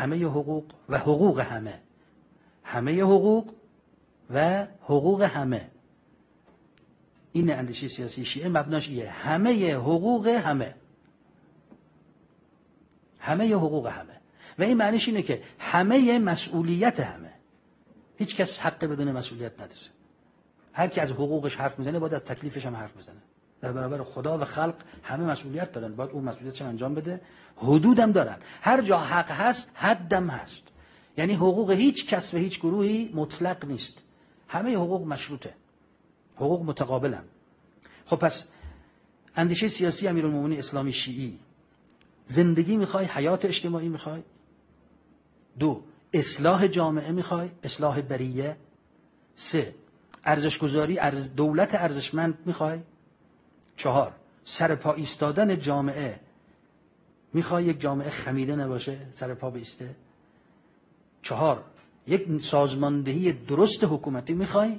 همه حقوق و حقوق همه، همه حقوق و حقوق همه. این اندیشه سیاسی شیعه مبناش ایه، همه حقوق همه، همه حقوق همه. و این معنیش اینه که همه مسئولیت همه. هیچ کس حق بدون مسئولیت نداره. هر کی از حقوقش حرف میزنه باید از تکلیفش هم حرف بزنه. در برابر خدا و خلق همه مسئولیت دارن، باید اون مسئولیتش انجام بده. حدودم دارن، هر جا حق هست حدم هست. یعنی حقوق هیچ کس و هیچ گروهی مطلق نیست، همه حقوق مشروطه، حقوق متقابلن. خب پس اندیشه سیاسی امیرالمومنین اسلامی شیعی، زندگی میخوای، حیات اجتماعی میخوای. 2 اصلاح جامعه میخوای، اصلاح بریه. 3 ارزشگذاری دولت ارزشمند میخوای. 4 سر پا ایستادن جامعه میخوای، یک جامعه خمیده نباشه، سر پا بایسته. 4 یک سازماندهی درست حکومتی میخوای.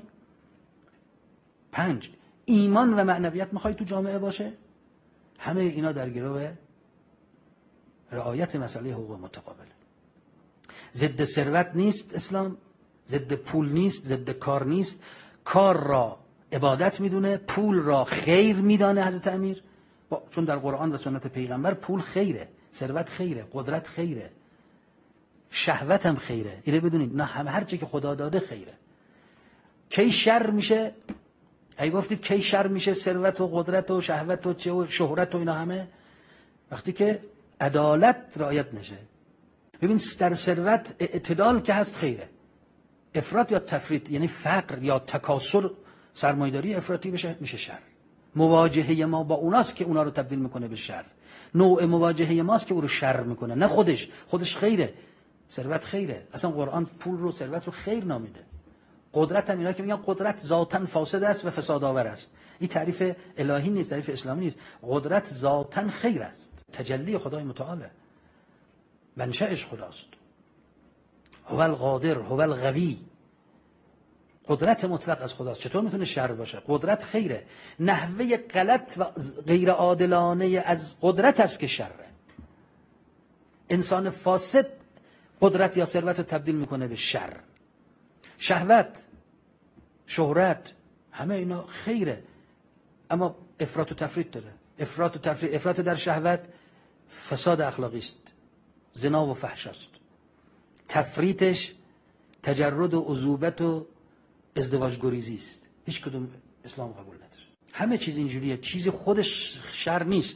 5 ایمان و معنویت میخوای تو جامعه باشه. همه اینا در گروه رعایت مسئله حقوق متقابل. ضد ثروت نیست اسلام، ضد پول نیست، ضد کار نیست. کار را عبادت میدونه، پول را خیر میدانه حضرت امیر، چون در قرآن و سنت پیغمبر پول خیره، ثروت خیره، قدرت خیره، شهوت هم خیره. اینو بدونید، نه هر چی که خدا داده خیره. کی شر میشه؟ ای گفتید کی شر میشه؟ ثروت و قدرت و شهوت و چه و شهرت و اینا همه وقتی که عدالت رعایت نشه. ببین در ثروت اعتدال که هست خیره، افراط یا تفریط یعنی فقر یا تکاسل، سرمایه‌داری افراطی بشه میشه شر. مواجهه ما با اوناست که اونا رو تبدیل میکنه به شر. نوع مواجهه ماست که او رو شر میکنه، نه خودش خیره. ثروت خیره، اصلا قرآن پول رو ثروت رو خیر نامیده. قدرت هم اینا که میگن قدرت ذاتاً فاسد است و فساد آور است، این تعریف الهی نیست، تعریف اسلامی نیست. قدرت ذاتاً خیر است، تجلی خدای متعاله، منشأش خداست. هو القادر هو القوی، قدرت مطلق از خداست. چطور میتونه شر باشه؟ قدرت خیره. نحوه غلط و غیر عادلانه از قدرت است که شره. انسان فاسد قدرت یا ثروت رو تبدیل میکنه به شر. شهوت، شهرت، همه اینا خیره، اما افراط و تفریط داره. افراط در شهوت فساد اخلاقی است، زنا و فحشاست. تفریطش تجرد و عذوبت و ازدواج گریزی است. هیچ کدوم اسلام قبول نداره. همه چیز اینجوریه، چیزی خودش شر نیست.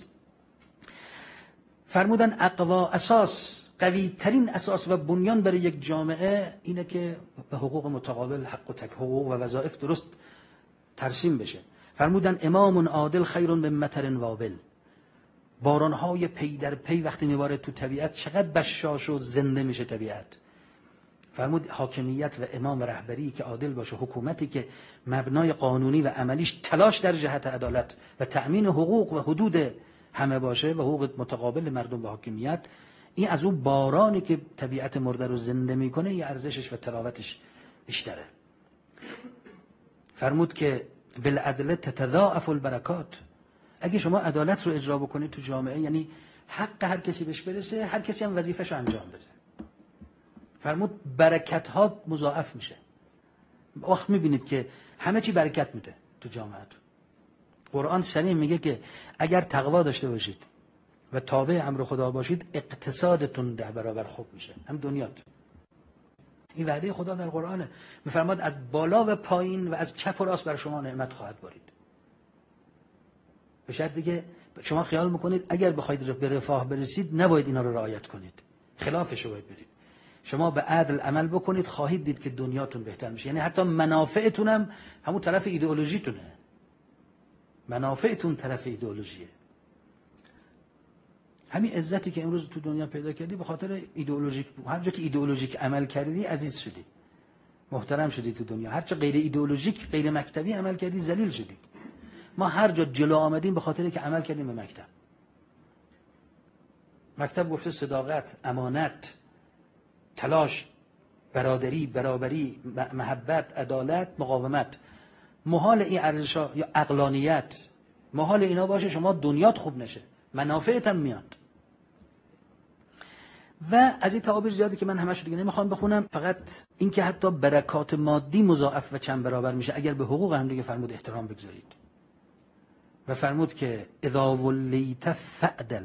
فرمودن اقوا اساس، قوی ترین اساس و بنیان برای یک جامعه اینه که به حقوق متقابل، حق و حقوق و وظایف درست ترسیم بشه. فرمودن امام عادل خیر من مطر وابل، بارانهای پی در پی وقتی میباره تو طبیعت چقدر بشاش و زنده میشه طبیعت. فرمود حاکمیت و امام رهبری که عادل باشه، حکومتی که مبنای قانونی و عملیش تلاش در جهت عدالت و تأمین حقوق و حدود همه باشه و حقوق متقابل مردم و حاکمیت، این از اون بارانی که طبیعت مرده رو زنده میکنه یه ارزشش و تراوتش بیشتره. فرمود که بالعدل تتضاعف البرکات، اگه شما عدالت رو اجرا بکنید تو جامعه، یعنی حق هر کسی بهش برسه، هر کسی هم وظیفه‌ش رو انجام بده. فرمود برکت ها مضاعف میشه. وقت میبینید که همه چی برکت میده تو جامعه. قرآن صریح میگه که اگر تقوا داشته باشید و تابع امر خدا باشید، اقتصادتون 10 برابر خوب میشه، هم دنیات. این وعده خدا در قرآنه. میفرماد از بالا و پایین و از چپ و راست بر شما نعمت خواهد بارید. به شرط دیگه شما خیال میکنید اگر بخواید به رفاه برسید نباید اینا رو رعایت کنید، خلافش رو باید برید. شما به عدل عمل بکنید، خواهید دید که دنیاتون بهتر میشه. یعنی حتی منافعتون هم همون طرف ایدئولوژیتونه، منافعتون طرف ایدئولوژیه. همین عزتی که امروز تو دنیا پیدا کردی به خاطر ایدئولوژیک، هر جا که ایدئولوژیک عمل کردی عزیز شدی، محترم شدی تو دنیا. هر چه غیر ایدئولوژیک، غیر مکتبی عمل کردی ذلیل شدی. ما هر جا جلو آمدیم به خاطر که عمل کردیم به مکتب. مکتب گفته صداقت، امانت، تلاش، برادری، برابری، محبت، عدالت، مقاومت. محال این ارزش‌ها یا عقلانیت، محال اینا باشه شما دنیات خوب نشه، منافعت هم میاد. و از این تعابیر زیادی که من همش دیگه نمیخوام بخونم، فقط این که حتی برکات مادی مضاعف و چند برابر میشه اگر به حقوق هم دیگه فرمود احترام بگذارید و فرمود که اذا ولیت فعدل،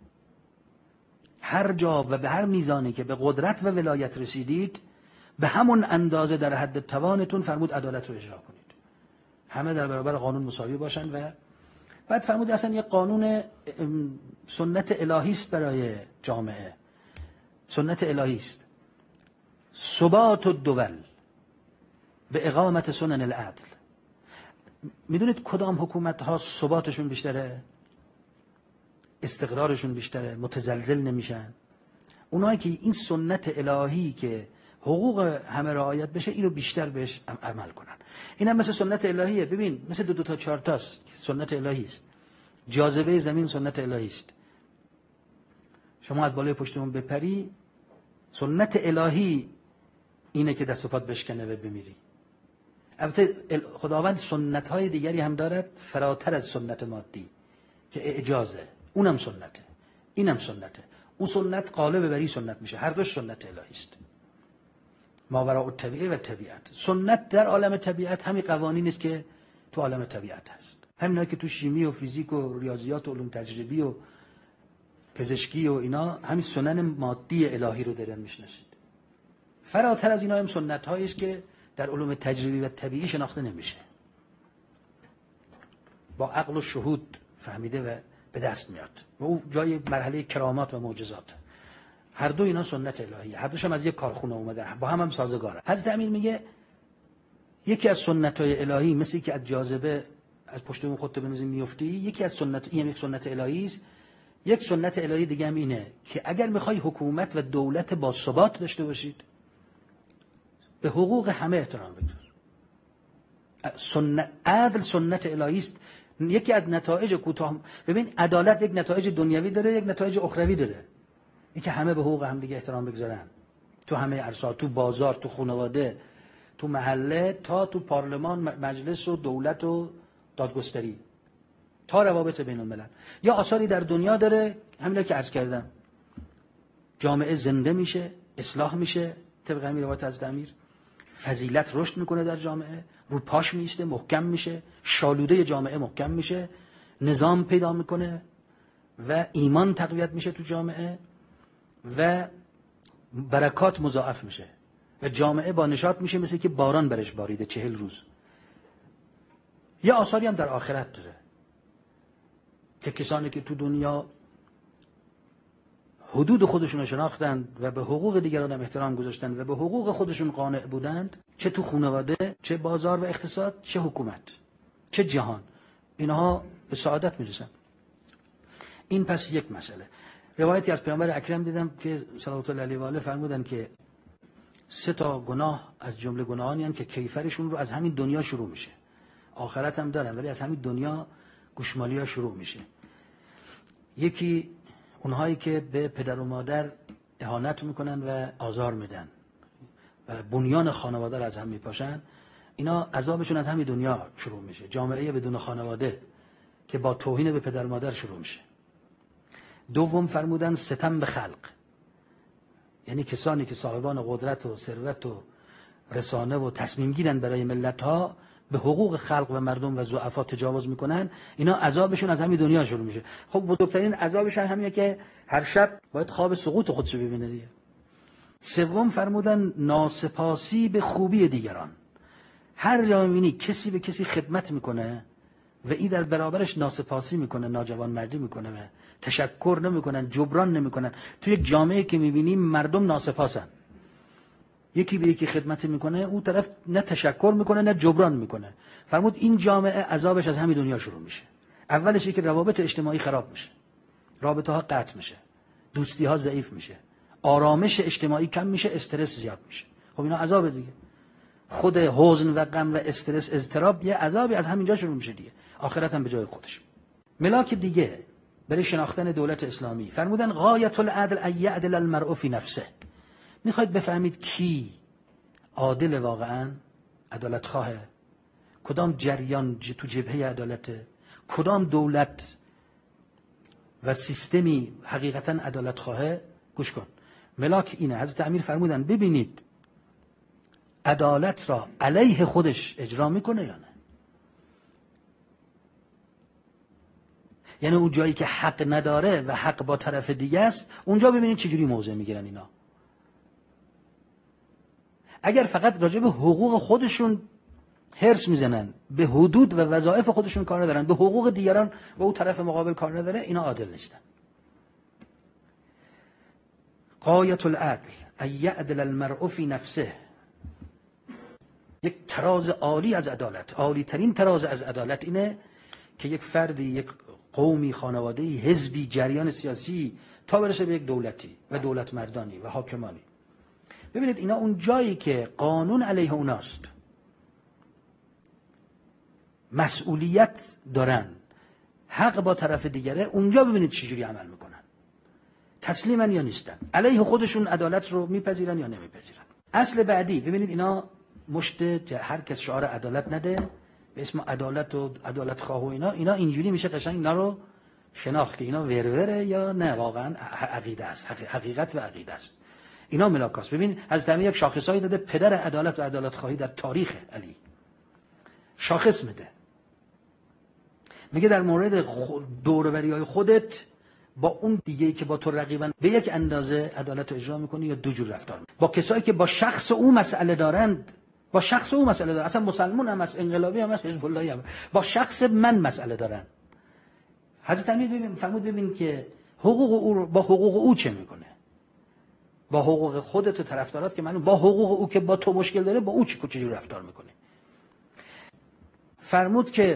هر جا و به هر میزانی که به قدرت و ولایت رسیدید به همون اندازه در حد توانتون فرمود عدالت رو اجرا کنید، همه در برابر قانون مساوی باشن. و بعد فرمود اصلا یه قانون سنت الهی است برای جامعه، سنت الهی است، ثبات الدول به اقامت سنن العدل. میدونید کدام حکومت ها ثباتشون بیشتره، استقرارشون بیشتره، متزلزل نمیشن؟ اونایی که این سنت الهی که حقوق همه رعایت بشه اینو بیشتر بهش عمل کنن. اینم مثل سنت الهیه، ببین مثل دو تا چهار تاست، سنت الهی است. جاذبه زمین سنت الهی است. شما از بالای پشتمون بپری، سنت الهی اینه که دست و پات بشکنه و بمیری. البته خداوند سنت های دیگری هم دارد فراتر از سنت مادی که اعجازه، اونم سنته، اینم سنته. اون سنت قالب بری سنت میشه، هر دوش سنت الهی است. ماوراء الطبیعه و طبیعت. سنت در عالم طبیعت همین قوانینی است که تو عالم طبیعت هست، همینایی که تو شیمی و فیزیک و ریاضیات و علوم تجربی و پزشکی و اینا همین سنن مادی الهی رو دارن میشناسید. فراتر از اینا هم سنت هایی است که در علوم تجربی و طبیعی شناخته نمیشه، با عقل و شهود فهمیده و به دست میاد و او جای مرحله کرامات و معجزات. هر دو اینا سنت الهیه، هر دوش هم از یک کارخونه اومده، با هم سازگاره. حضرت امیر میگه یکی از سنت‌های الهی مثل که از جاذبه از پشت اون خودت بنزین میفتی، یکی از سنت، این یک سنت الهی است. یک سنت الهی دیگه هم اینه که اگر میخوای حکومت و دولت با ثبات داشته باشید به حقوق همه احترام بگذار. عدل سنت الهی است. یکی از نتایج کوتاه، ببین عدالت یک نتایج دنیوی داره، یک نتایج اخروی داره. این که همه به حقوق هم دیگه احترام بگذارن، تو همه عرصات، تو بازار، تو خانواده، تو محله، تا تو پارلمان، مجلس و دولت و دادگستری، تا روابط بین الملل. یا آثاری در دنیا داره، همین که عرض کردم، جامعه زنده میشه، اصلاح میشه، طبق همین روایت از امیر، فضیلت رشد میکنه در جامعه، رو پاش میسته، محکم میشه، شالوده جامعه محکم میشه، نظام پیدا میکنه و ایمان تقویت میشه تو جامعه و برکات مضاعف میشه و جامعه با نشاط میشه، مثل که باران برش باریده 40 روز. یه آثاری هم در آخرت داره که کسانی که تو دنیا حدود خودشون رو شناختند و به حقوق دیگران هم احترام گذاشتند و به حقوق خودشون قانع بودند، چه تو خانواده، چه بازار و اقتصاد، چه حکومت، چه جهان، اینها به سعادت میرسن. این پس یک مسئله. روایتی از پیامبر اکرم دیدم که صلوات الله علیه و آله فرمودن که 3 گناه از جمله گناهانی هستند که کیفرشون رو از همین دنیا شروع میشه، آخرت هم دارن ولی از همین دنیا گوشمالی‌ها شروع میشه. یکی اونهایی که به پدر و مادر اهانت میکنن و آزار میدن و بنیان خانواده رو از هم میپاشن، اینا عذابشون از همین دنیا شروع میشه. جامعه بدون خانواده که با توهین به پدر و مادر شروع میشه. دوم فرمودن ستم به خلق، یعنی کسانی که صاحبان قدرت و ثروت و رسانه و تصمیم گیرن برای ملت ها به حقوق خلق و مردم و ضعفا تجاوز میکنن، اینا عذابشون از همین دنیا شروع میشه. خب بزرگترین عذابش همینه که هر شب باید خواب سقوط خودشو ببینه دیگه. سوم فرمودن ناسپاسی به خوبی دیگران. هر جا میبینی کسی به کسی خدمت میکنه و این در برابرش ناسپاسی میکنه، ناجوانمردی میکنه و تشکر نمیکنن، جبران نمیکنن. تو یک جامعه که میبینیم مردم ناسپاسن، یکی به یکی خدمت میکنه، اون طرف نه تشکر میکنه نه جبران میکنه، فرمود این جامعه عذابش از همین دنیا شروع میشه. اولش که روابط اجتماعی خراب میشه، رابطه ها قطع میشه، دوستی ها ضعیف میشه، آرامش اجتماعی کم میشه، استرس زیاد میشه. خب اینا عذاب دیگه. خود حزن و غم و استرس، اضطراب یه عذابی از همینجا شروع میشه دیگه. آخرت هم به جای خودش. ملاک دیگه برای شناختن دولت اسلامی فرمودن غایت العدل ان یعدل المرء فی نفسه. میخواید بفهمید کی عادل واقعا، عدالت خواهه، کدام جریان تو جبهه عدالته، کدام دولت و سیستمی حقیقتا عدالت خواهه، گوش کن. ملاک اینه. حضرت امیر فرمودن ببینید عدالت را علیه خودش اجرا میکنه یا نه. یعنی اون جایی که حق نداره و حق با طرف دیگه است، اونجا ببینید چجوری موضع میگیرن اینا. اگر فقط راجع به حقوق خودشون هرس میزنن، به حدود و وظایف خودشون کار ندارن، به حقوق دیگران و اون طرف مقابل کار نداره، اینا عادل نیستن. غایت العدل ان یعدل المرء فی نفسه. یک تراز عالی از عدالت، عالی ترین تراز از عدالت اینه که یک فردی، یک قومی، خانواده‌ای، حزبی، جریان سیاسی تا برسه به یک دولتی و دولت مردانی و حاکمانی، ببینید اینا اون جایی که قانون علیه اوناست، مسئولیت دارن، حق با طرف دیگره، اونجا ببینید چجوری عمل میکنن، تسلیمن یا نیستن، علیه خودشون عدالت رو میپذیرن یا نمیپذیرن. اصل بعدی، ببینید اینا مشت هر کس شعار عدالت نده به اسم عدالت و عدالت خواه و اینا اینجوری میشه قشنگ اینا رو شناخت که اینا وروره یا نه واقعا عقیده است، حقیقت و عقیده است. اینا ملاکاست. ببین از دمی یک شاخصایی داده پدر عدالت و عدالت خواهی در تاریخ علی شاخص میده، میگه در مورد دوروبریای خودت با اون دیگه‌ای که با تو رقیبن به یک اندازه عدالت رو اجرا میکنی یا دو جور رفتار میکنی. با کسایی که با شخص او مسئله دارند، با شخص او مسئله دارن، اصلا مسلمان هم هست، انقلابی هم هست، حزب اللهی هم، با شخص من مسئله دارن. حضرت امیر فرمود ببین که حقوق او با حقوق او چه میکنه، با حقوق خودت و طرفدارات که با حقوق او که با تو مشکل داره با او چجوری رفتار میکنه. فرمود که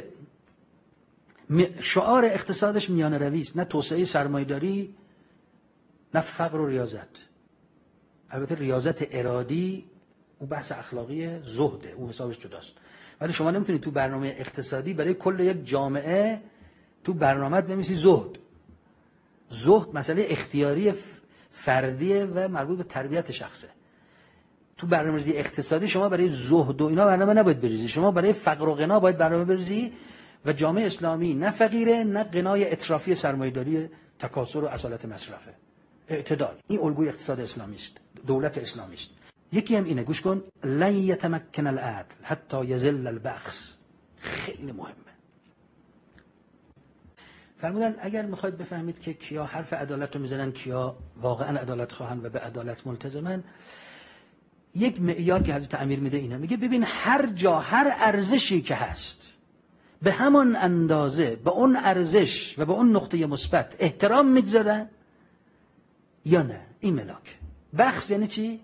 شعار اقتصادش میانه روی است، نه توسعه سرمایه‌داری نه فقر و ریاضت. البته ریاضت ارادی اون بحث اخلاقی زهده، اون حسابش جداست. ولی شما نمیتونید تو برنامه اقتصادی برای کل یک جامعه تو برنامه بنویسی زهد. زهد مسئله اختیاری فردیه و مربوط به تربیت شخصه. تو برنامه‌ریزی اقتصادی شما برای زهد و اینا برنامه نباید بریزی، شما برای فقر و غنا باید برنامه بریزی و جامعه اسلامی نه فقیره نه غنای اترافی سرمایه‌داری تکاثر و اصالت مصرفه. اعتدال، این الگوی اقتصاد اسلامی است، دولت اسلامی است. یکی هم اینه، گوش کن، لن یتمکن العدل حتی یذل البخس. خیلی مهمه. فرمودن اگر میخواید بفهمید که کیا حرف عدالت رو میزنن، کیا واقعا عدالت خواهن و به عدالت ملتزمن، یک معیار که حضرت امیر میده اینه، میگه ببین هر جا هر ارزشی که هست به همان اندازه به اون ارزش و به اون نقطه مثبت احترام میگذارن یا نه. این ملاک. بخس یعنی چی؟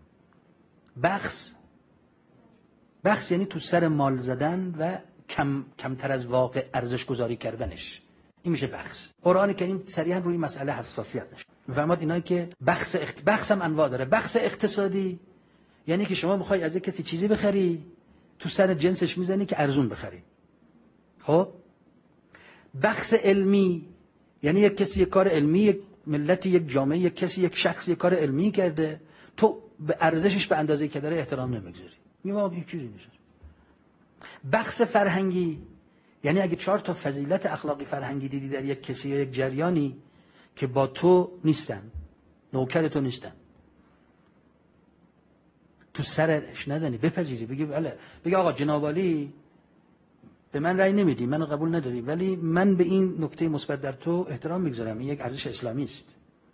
بخس یعنی تو سر مال زدن و کمتر از واقع ارزش گذاری کردنش، این میشه بخس. قرآن کریم صریحا روی مسئله حساسیت نشه. میفرماد اینایی که بخس هم انواع داره. بخس اقتصادی یعنی که شما میخوای از یک کسی چیزی بخری، تو سر جنسش میزنی که ارزون بخری. خب بخس علمی یعنی یک کسی یک کار علمی، یک ملتی، یک جامعه، یک کسی، یک شخص یک کار علمی کرده، تو به ارزشش به اندازه‌ای که داره احترام نمیگذاری، میگم یک چیزی میشه. بخس فرهنگی یعنی اگه 4 تا فضیلت اخلاقی فرهنگی دیدی در یک کسی یا یک جریانی که با تو نیستن، نوکر تو نیستن، تو سرش نزنی، بپذیری، بگی بله، بگی آقا جناب عالی به من رأی نمیدی، منو قبول نداری، ولی من به این نکته مثبت در تو احترام میگذارم، این یک ارزش اسلامی است،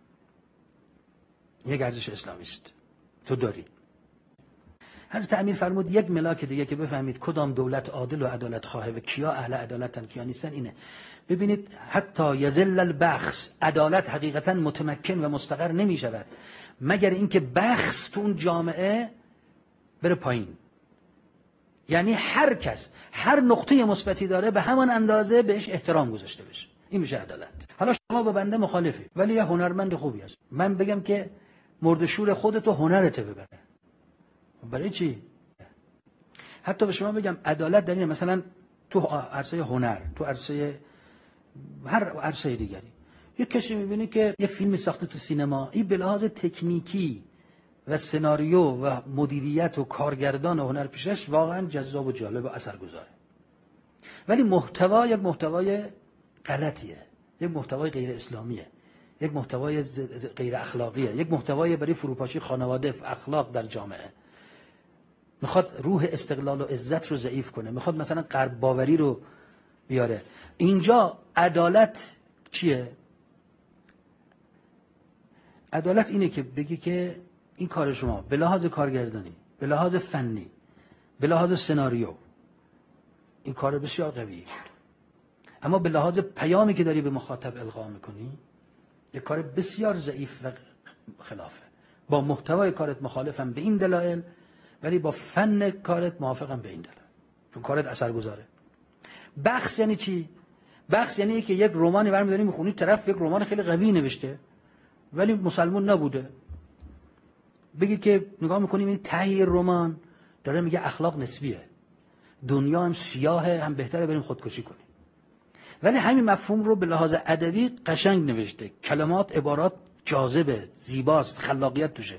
یک ارزش اسلامی است، تو داری. حضرت امیر فرمود یک ملاک دیگه که بفهمید کدام دولت عادل و عدالت خواهه و کیا اهل عدالتن کیا نیستن اینه. ببینید حتی یذل البخس، عدالت حقیقتا متمکن و مستقر نمی شود مگر اینکه بخس تو اون جامعه بره پایین. یعنی هر کس هر نقطه مثبتی داره به همان اندازه بهش احترام گذاشته بشه، این میشه عدالت. حالا شما با بنده مخالفی ولی یه هنرمند خوبی هست، من بگم که مردشور خودتو هنرته ببره، برای چی؟ حتی به شما بگم عدالت در اینه، مثلا تو عرصه هنر، تو عرصه هر عرصه دیگری، یک کسی میبینی که یه فیلم ساخته تو سینما، این به لحاظ تکنیکی و سناریو و مدیریت و کارگردان و هنرپیشش واقعا جذاب و جالب و اثرگذاره، ولی محتوا یک محتوای غلطیه، یک محتوای غیر اسلامیه، یک محتوای غیر اخلاقیه، یک محتوای برای فروپاشی خانواده، اخلاق در جامعه. میخواد روح استقلال و عزت رو ضعیف کنه، میخواد مثلا غرب باوری رو بیاره. اینجا عدالت چیه؟ عدالت اینه که بگی که این کار شما به لحاظ کارگردانی، به لحاظ فنی، به لحاظ سناریو این کار بسیار قویه، اما به لحاظ پیامی که داری به مخاطب القا میکنی یک کار بسیار ضعیف و خلافه. با محتوای کارت مخالفم به این دلایل، ولی با فن کارت موافقم به این دلایل، چون کارت اثرگذاره. بخش یعنی چی؟ بخش یعنی که یک رمانی برمی‌داری میخونی، طرف یک رمان خیلی قوی نوشته ولی مسلمان نبوده، بگید که نگاه میکنیم این ته رمان داره میگه اخلاق نسبیه، دنیا هم سیاهه، هم بهتره بریم خودکشی کنیم. ولی همین مفهوم رو به لحاظ ادبی قشنگ نوشته، کلمات عبارات جاذبه، زیباست، خلاقیت توشه.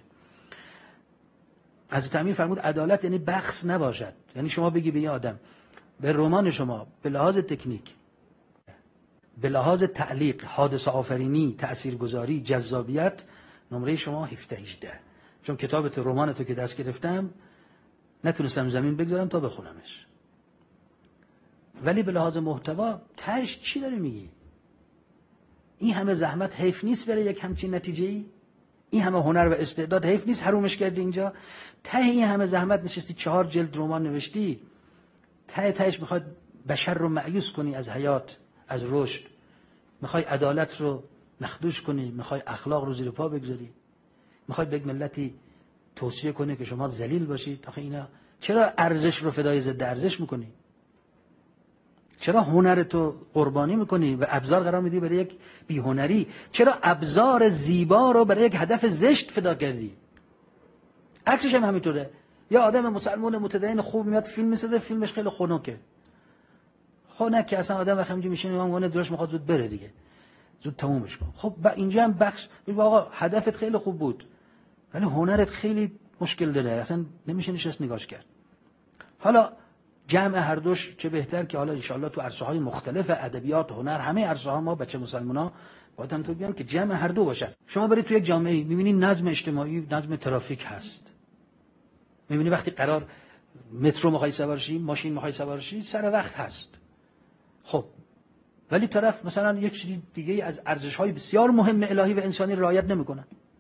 حضرت امیر فرمود عدالت یعنی بخس نباشد، یعنی شما بگی به یه آدم به رمان شما به لحاظ تکنیک، به لحاظ تعلیق، حادثه آفرینی، تاثیرگذاری، جذابیت نمره شما 17-18، چون کتابت رمانتو که دست گرفتم نتونستم زمین بگذارم تا بخونمش. ولی به لحاظ محتوا تهش چی داری میگی؟ این همه زحمت حیف نیست برای یک همچین نتیجه‌ای؟ این همه هنر و استعداد حیف نیست حرومش کردی اینجا؟ ته این همه زحمت نشستی 4 جلد رمان نوشتی، تهش میخواد بشر رو مایوس کنی از حیات، از رشد، میخوای عدالت رو مخدوش کنی، میخوای اخلاق رو زیر پا بگذاری، میخوای به ملتی توصیه کنی که شما ذلیل باشید. آخه اینا چرا ارزش رو فدای ضد ارزش میکنی؟ چرا هنرتو قربانی میکنی و ابزار قرار میدی برای یک بی‌هنری؟ چرا ابزار زیبا رو برای یک هدف زشت فدا کردی؟ عکسش هم همینطوره، یا آدم مسلمان متدین خوب میاد فیلم میسازه، فیلمش خیلی خنکه، خنک که اصلا آدم وقتی همینجوری میشینه میگه دلش میخواد زود بره دیگه، زود تمومش کن. خب اینجا هم بخش آقا هدفت خیلی خوب بود ولی هنرت خیلی مشکل داره، اصلا نمیشه نشست نگاش کرد. حالا جمع هر دوش چه بهتر که حالا ان شاءالله تو عرصه‌های مختلف ادبیات، هنر، همه عرصه‌ها ما بچه مسلمان‌ها باید هم تو بیان که جمع هر دو باشن. شما برید تو یک جامعه می‌بینید نظم اجتماعی، نظم ترافیک هست، می‌بینی وقتی قرار مترو می‌خوای سوار شی، ماشین می‌خوای سوار شی، سر وقت هست. خب ولی طرف مثلا یک چیز دیگه از ارزش‌های بسیار مهم الهی و انسانی رعایت نمی‌کنه.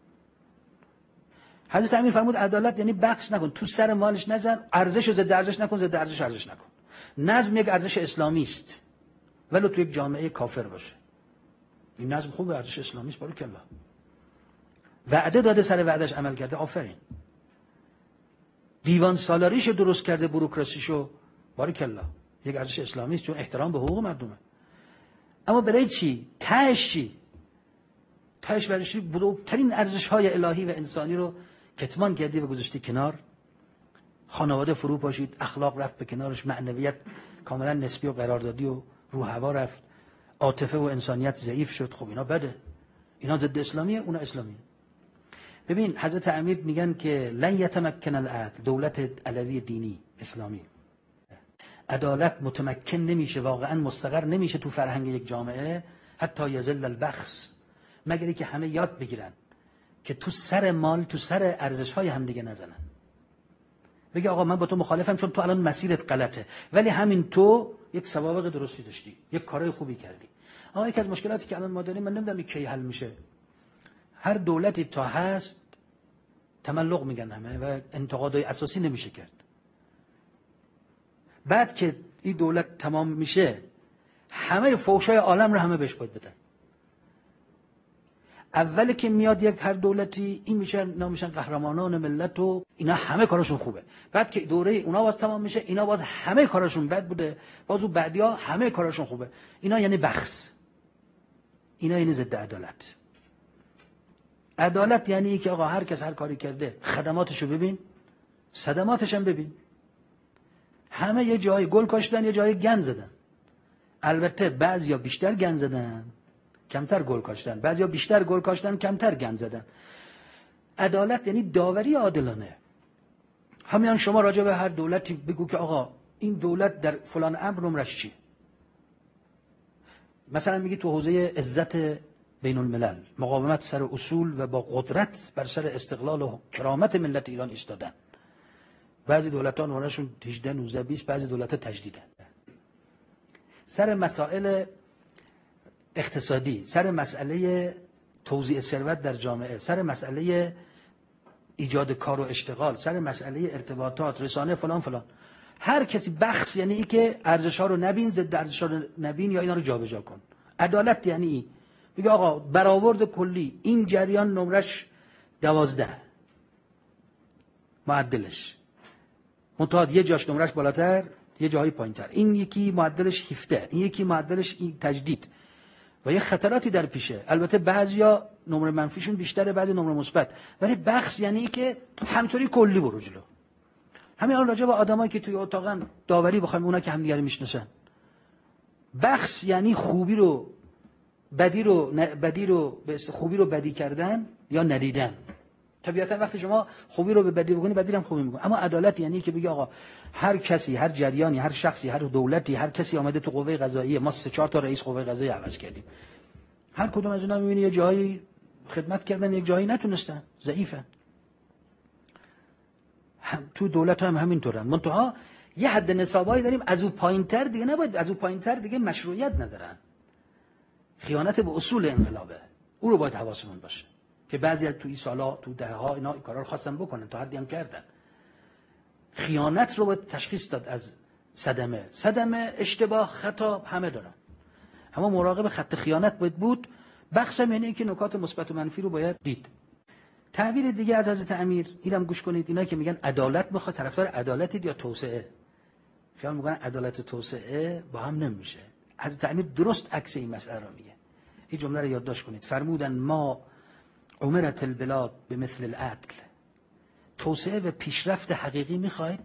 حضرت امیر فرمود عدالت یعنی بخس نکن، تو سر مالش نزن، ارزش ضد ارزش نکن، ضد ارزش نکن. نظم یک ارزش اسلامی است ولی تو یک جامعه کافر باشه. این نظم خوب ارزش اسلامی است، بارک الله. وعده داده سر وعدش عمل کرده، آفرین. دیوان سالاریشو درست کرده، بوروکراسیشو، بارک الله. یک ارزش اسلامی است چون احترام به حقوق مردمه. اما برای چی؟ تهش چی؟ تهش برای چی؟ بزرگترین ارزش‌های الهی و انسانی رو کتمان کردی و گذاشتی کنار. خانواده فرو پاشید، اخلاق رفت به کنارش، معنویت کاملا نسبی و قراردادی و رو هوا رفت، عاطفه و انسانیت ضعیف شد. خب اینا بده، اینا ضد اسلامیه، اونا اسلامیه. ببین حضرت امیر میگن که لن یتمکن العدل، دولت علوی دینی اسلامی، عدالت متمکن نمیشه، واقعا مستقر نمیشه تو فرهنگ یک جامعه، حتی یذل البخس، مگر که همه یاد بگیرن که تو سر مال، تو سر ارزش‌های هم دیگه نزنن. بگه آقا من با تو مخالفم چون تو الان مسیرت غلطه، ولی همین تو یک سوابق درستی داشتی، یک کارای خوبی کردی. آقا یکی از مشکلاتی که الان ما داریم، من نمیدونم کی حل میشه. هر دولتی تا هست تملق میگن همه و انتقادهای اساسی نمیشه کرد. بعد که این دولت تمام میشه همه فحشای عالم رو همه بهش باید بدن. اولی که میاد یک هر دولتی این میشن قهرمانان ملت و اینا همه کارشون خوبه. بعد که دوره اونا باز تمام میشه، اینا باز همه کارشون بد بوده، باز اون بعدیا همه کارشون خوبه. اینا یعنی بخس، اینا یعنی ضد عدالت. عدالت یعنی که آقا هر کس هر کاری کرده خدماتشو ببین، صدماتش هم ببین. همه یه جای گل کاشتن، یه جای گند زدن. البته بعضیا بیشتر گند زدن، کمتر گل کاشتن، بعضیا بیشتر گل کاشتن، کمتر گند زدن. عدالت یعنی داوری عادلانه. همین شما راجع به هر دولتی بگو که آقا این دولت در فلان امر نمرش چیه. مثلا میگی تو حوزه عزت بین الملل، مقاومت سر اصول و با قدرت بر سر استقلال و کرامت ملت ایران ایستادن. بعضی دولت‌ها نمره‌شون 18 19 20، بعضی دولت‌ها تجدیدن. سر مسائل اقتصادی، سر مسئله توزیع ثروت در جامعه، سر مسئله ایجاد کار و اشتغال، سر مسئله ارتباطات، رسانه، فلان فلان، هر کسی بخش یعنی ای که ارزش‌ها رو نبین، ضد ارزش‌ها رو نبین یا اینا رو جابجا کن. عدالت یعنی این میگه آقا برآورد کلی این جریان نمرش 12 معدلش، منتها یه جاش نمرش بالاتر یه جایی پایینتر، این یکی معدلش 17، این یکی معدلش این تجدید و یه خطراتی در پیشه. البته بعضیا نمره منفیشون بیشتره، بعضی نمره مثبت، ولی بخش یعنی ای که همینطوری کلی برو جلو. همین الان راجع به آدمایی که توی اتاقن داوری بخوایم، اونا که همدیگه رو میشناسن، بخش یعنی خوبی رو بدی رو خوبی رو بدی کردن یا ندیدن. طبیعتا وقتی شما خوبی رو به بدی بکنی، بدی هم خوبی میکنی. اما عدالت یعنی که بگی آقا هر کسی، هر جریانی، هر شخصی، هر دولتی، هر کسی آمده تو قوه قضاییه، ما 3-4 تا رئیس قوه قضاییه عوض کردیم، هر کدوم از اینا میبینی یه جایی خدمت کردن، یک جایی نتونستن، ضعیفن. تو دولت هم همینطورن، منتها یه حد نصابایی داریم، از اون پایینتر دیگه نباید، از اون پایینتر دیگه مشروعیت ندارن. خیانت به اصول انقلابه، او رو باید حواسمون باشه که بعضی از توی سالا تو دهه‌ها اینا این کارا رو خواستن بکنن، تا حدی هم کردن. خیانت رو باید تشخیص داد از صدمه، اشتباه، خطا همه دارن، اما مراقب خط خیانت باید بود. بخشم یعنی که نکات مثبت و منفی رو باید دید. تعبیر دیگه از حضرت امیر اینم گوش کنید، اینا که میگن عدالت میخواد، طرفدار عدالتید یا توسعه؟ خیال میگن عدالت و توسعه با هم نمیشه. حضرت امیر درست عکس این مسئله رو میگه. این جمله رو یادداشت کنید. فرمودن ما عمرت البلاد به مثل العدل. توسعه و پیشرفت حقیقی میخواید؟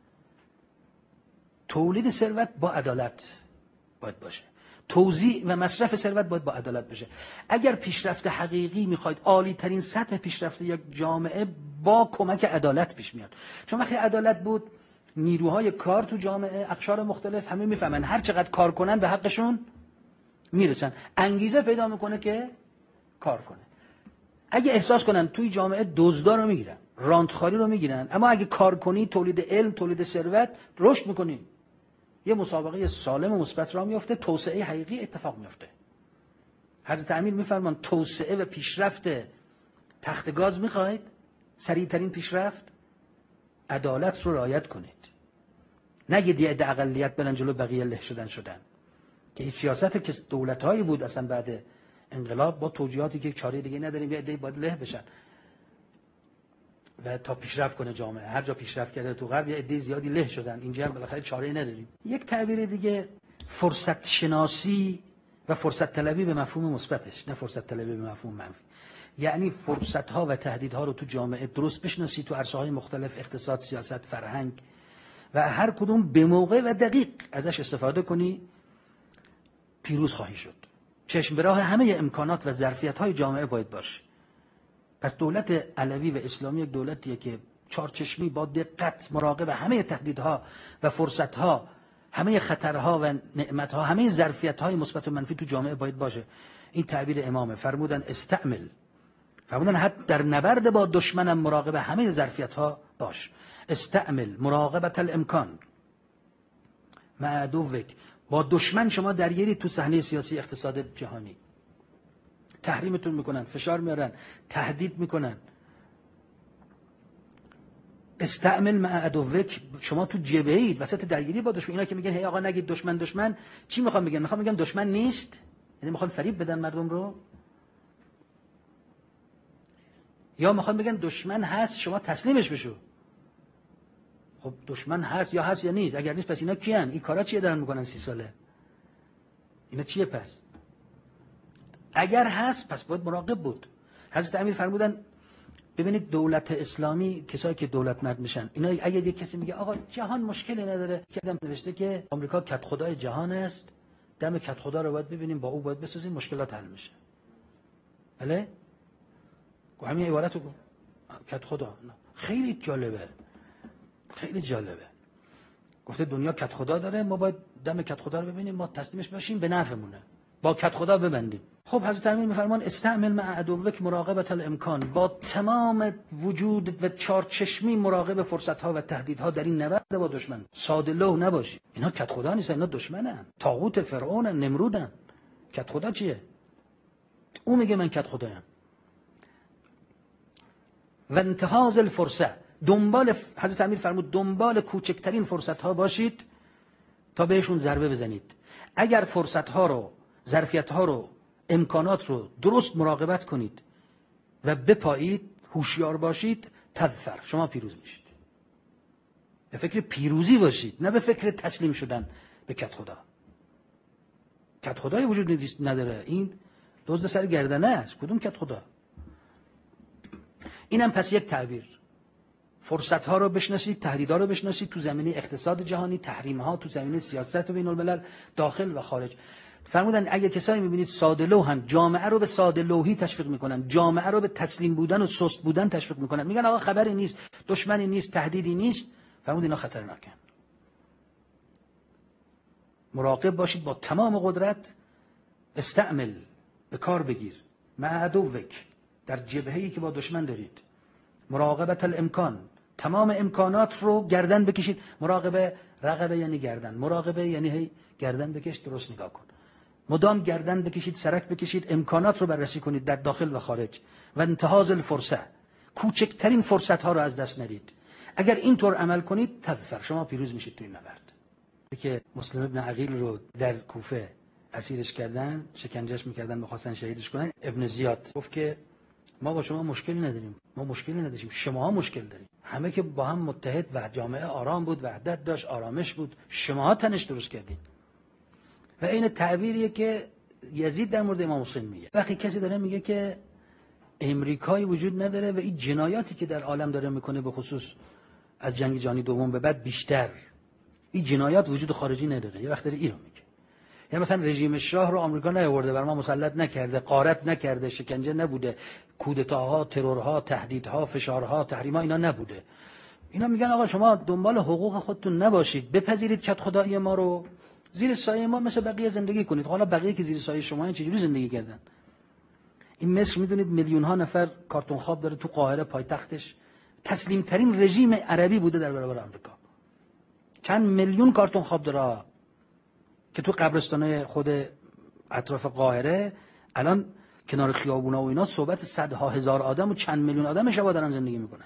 تولید ثروت با عدالت باید باشه، توزیع و مصرف ثروت باید با عدالت بشه. اگر پیشرفت حقیقی میخواید، عالی ترین سطح پیشرفت یک جامعه با کمک عدالت پیش میاد. چون وقتی عدالت بود، نیروهای کار تو جامعه، اقشار مختلف همه میفهمن هر چقدر کار کنن به حقشون میرسن، انگیزه پیدا میکنه که کار کنه. اگه احساس کنن توی جامعه دزدا رو میگیرن، راندخاری رو میگیرن، اما اگه کار کنی، تولید علم، تولید ثروت، رشد میکنی، یه مسابقه سالم و مثبت راه میفته، توسعه حقیقی اتفاق میفته. حضرت امیر میفرمان توسعه و پیشرفت تخت گاز میخواید، سریعترین پیشرفت، عدالت رو رعایت کنید. نگید یه عده اقلیت برن جلو بقیه له شدن که این سیاست که دولت‌هایی بود اصلا بعد انقلاب، با توجیهاتی که چاره دیگه نداریم، یه عده باید له بشن و تا پیشرفت کنه جامعه. هر جا پیشرفت کرده تو غرب یه عده زیادی له شدن، اینجا هم بالاخره چاره‌ای نداریم. یک تعبیر دیگه فرصت شناسی و فرصت طلبی به مفهوم مثبتش، نه فرصت طلبی به مفهوم منفی. یعنی فرصت‌ها و تهدیدها رو تو جامعه درست بشناسی، تو عرصه‌های مختلف، اقتصاد، سیاست، فرهنگ، و هر کدوم به موقع و دقیق ازش استفاده کنی، پیروز خواهی شد. چشم به راه همه امکانات و ظرفیت‌های جامعه باید باشه. پس دولت علوی و اسلامی یک دولتیه که چارچشمی با دقت مراقب همه تهدیدها و فرصت‌ها، همه خطرها و نعمت‌ها، همه ظرفیت‌های مثبت و منفی تو جامعه باید باشه. این تعبیر امامه. فرمودن استعمل، فرمودن حتی در نبرد با دشمنم مراقب همه ظرفیت‌ها باش. استعمل مراقبت الامکان مع عدوک. با دشمن شما درگیری تو صحنه سیاسی اقتصاد جهانی، تحریمتون میکنن، فشار میارن، تهدید میکنن. استعمل مع عدوک، شما تو جبهه‌اید، وسط درگیری با دشمن. اینا که میگن هی آقا نگید دشمن، چی میخوان بگن؟ میخوان بگن دشمن نیست، یعنی میخوان فریب بدن مردم رو، یا میخوان بگن دشمن هست شما تسلیمش بشو. خب دشمن هست یا هست یا نیست؟ اگر نیست پس اینا کیان؟ این کارا چیه دارن میکنن 30 ساله؟ اینا چیه پس؟ اگر هست پس باید مراقب بود. حضرت امیر فرمودن ببینید دولت اسلامی، کسایی که دولت مرد میشن، اینا اگه یک کسی میگه آقا جهان مشکلی نداره، که آدم نوشته که آمریکا کت خدای جهان است، دم کت خدا رو باید ببینیم، با او باید بسازیم، مشکلات حل میشه. بله؟ همین عبارتو گفت کت خدا. خیلی جالبه، خیلی جالبه. گفته دنیا کت خدا داره، ما باید دم کت خدا رو ببینیم، ما تسلیمش باشیم، به نفعمونه، با کت خدا ببندیم. خب حضرت امیر میفرمان استعمل مع عدوک مراقبت الامکان، با تمام وجود و چارچشمی مراقب فرصت‌ها و تهدیدها در این نبرد با دشمن. ساده لوح نباشی. اینا کت خدا نیستن، اینا دشمنن، طاغوت فرعونن، نمرودن. کت خدا چیه؟ اون میگه من کت خدایم. و انتهاز الفرصه، حضرت امیر فرمود دنبال کوچکترین فرصت‌ها باشید تا بهشون ضربه بزنید. اگر فرصت‌ها رو، ظرفیت‌ها رو، امکانات رو درست مراقبت کنید و بپایید، هوشیار باشید، تظفر، شما پیروز میشید. به فکر پیروزی باشید، نه به فکر تسلیم شدن به کت خدا. کت خدایی وجود نداره، این دزد سر گردنه است. کدوم کت خدا؟ اینم پس یک تعبیر. فرصت‌ها رو بشناسید، تهدیدها رو بشناسید تو زمینه اقتصاد جهانی، تحریم‌ها تو زمینه سیاست بین الملل داخل و خارج. فرمودن اگه کسایی می‌بینید ساده لوحن، جامعه رو به ساده لوحی تشویق می‌کنن، جامعه رو به تسلیم بودن و سست بودن تشویق می‌کنن، میگن آقا خبری نیست، دشمنی نیست، تهدیدی نیست، فرمود اینا خطرناکن. مراقب باشید، با تمام قدرت استعمل، به کار بگیر، مع عدوک، در جبهه‌ای که با دشمن دارید، مراقبت الامکان، تمام امکانات رو گردن بکشید. مراقبه، رقبه یعنی گردن، مراقبه یعنی هی گردن بکش، درست نگاه کن، مدام گردن بکشید، سرک بکشید، امکانات رو بررسی کنید در داخل و خارج. و انتهاز الفرصه، کوچکترین فرصت ها رو از دست ندید. اگر اینطور عمل کنید تظفر، شما پیروز میشید توی این نبرد. که مسلم ابن عقیل رو در کوفه اسیرش کردن، شکنجهش میکردن، می‌خواستن شهیدش کنن. ابن زیاد گفت که ما با شما مشکلی نداریم، ما مشکلی نداشتیم، شماها مشکل دارید. همه که با هم متحد و جامعه آرام بود، وحدت داشت، آرامش بود، شماها تنش درست کردین. و این تعبیریه که یزید در مورد امام حسین میگه. وقتی کسی داره میگه که امریکایی وجود نداره و این جنایاتی که در عالم داره میکنه، به خصوص از جنگ جهانی دوم به بعد بیشتر، این جنایات وجود خارجی نداره، یه وقت داره اینو میگه. یا مثلا رژیم شاه رو آمریکا نیاورده، بر ما مسلط نکرده، غارت نکرده، شکنجه نبوده، کودتاها، ترورها، تهدیدها، فشارها، تحریم‌ها اینا نبوده. اینا میگن آقا شما دنبال حقوق خودتون نباشید، بپذیرید کت خدای ما رو، زیر سایه ما مثل بقیه زندگی کنید. حالا بقیه که زیر سایه شما این چجوری زندگی کردن؟ این مصر میدونید میلیون ها نفر کارتون خواب داره تو قاهره پایتختش، تسلیم ترین رژیم عربی بوده در برابر آمریکا. چند میلیون کارتون خواب داره که تو قبرستانای خود اطراف قاهره الان کنار خیابونا و اینا صحبت صدها هزار آدم و چند میلیون آدم شبا دارن زندگی میکنن.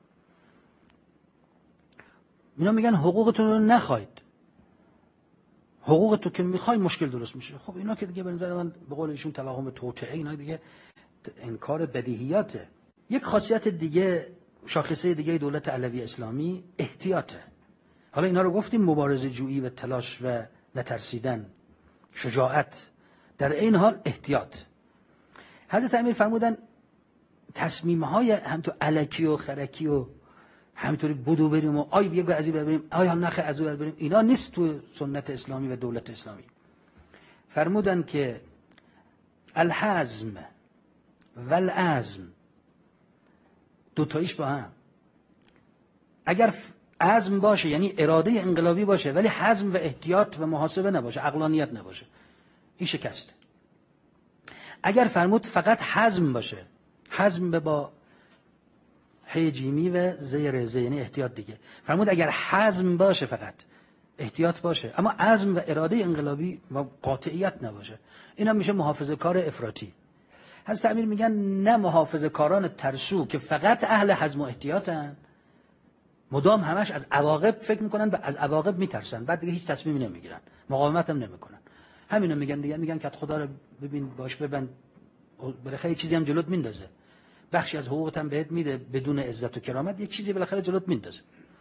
اینا میگن حقوقتون رو نخواید، حقوق تو که میخوای مشکل درست میشه. خب اینا که دیگه به نظر من به قول ایشون توهم توطئه، اینا دیگه انکار بدیهیاته. یک خاصیت دیگه، شاخصه دیگه دولت علوی اسلامی احتیاطه. حالا اینا رو گفتیم، مبارزه جویی و تلاش و نترسیدن، شجاعت، در این حال احتیاط. حضرت امیر فرمودن تصمیم‌های هم تو الکی و خرکی و همینطوری بدو بریم و آی بیا از این بریم، آی هم نخ از اون بریم، اینا نیست تو سنت اسلامی و دولت اسلامی. فرمودن که الحزم و العزم دوتاییش با هم، اگر عزم باشه یعنی اراده انقلابی باشه ولی حزم و احتیاط و محاسبه نباشه، عقلانیت نباشه، این شکست. اگر فرمود فقط حزم باشه، حزم با ه جیمی و زیر ز یعنی احتیاط دیگه، فرمود اگر حزم باشه فقط احتیاط باشه اما عزم و اراده انقلابی و قاطعیت نباشه، اینا میشه محافظه کار افراطی. حضرت امیر میگن نه، محافظه کاران ترسو که فقط اهل حزم و احتیاطن، مدام همش از عواقب فکر میکنن و از عواقب میترسن، بعد دیگه هیچ تصمیمی نمیگیرن، مقاومت هم نمیکنن. همینو میگن دیگه، میگن که خدا رو ببین باش ببند، بالاخره چیزی هم جلوت میندازه، بخشی از حقوقت هم بهت میده بدون عزت و کرامت، یک چیزی بالاخره جلوت میندازه.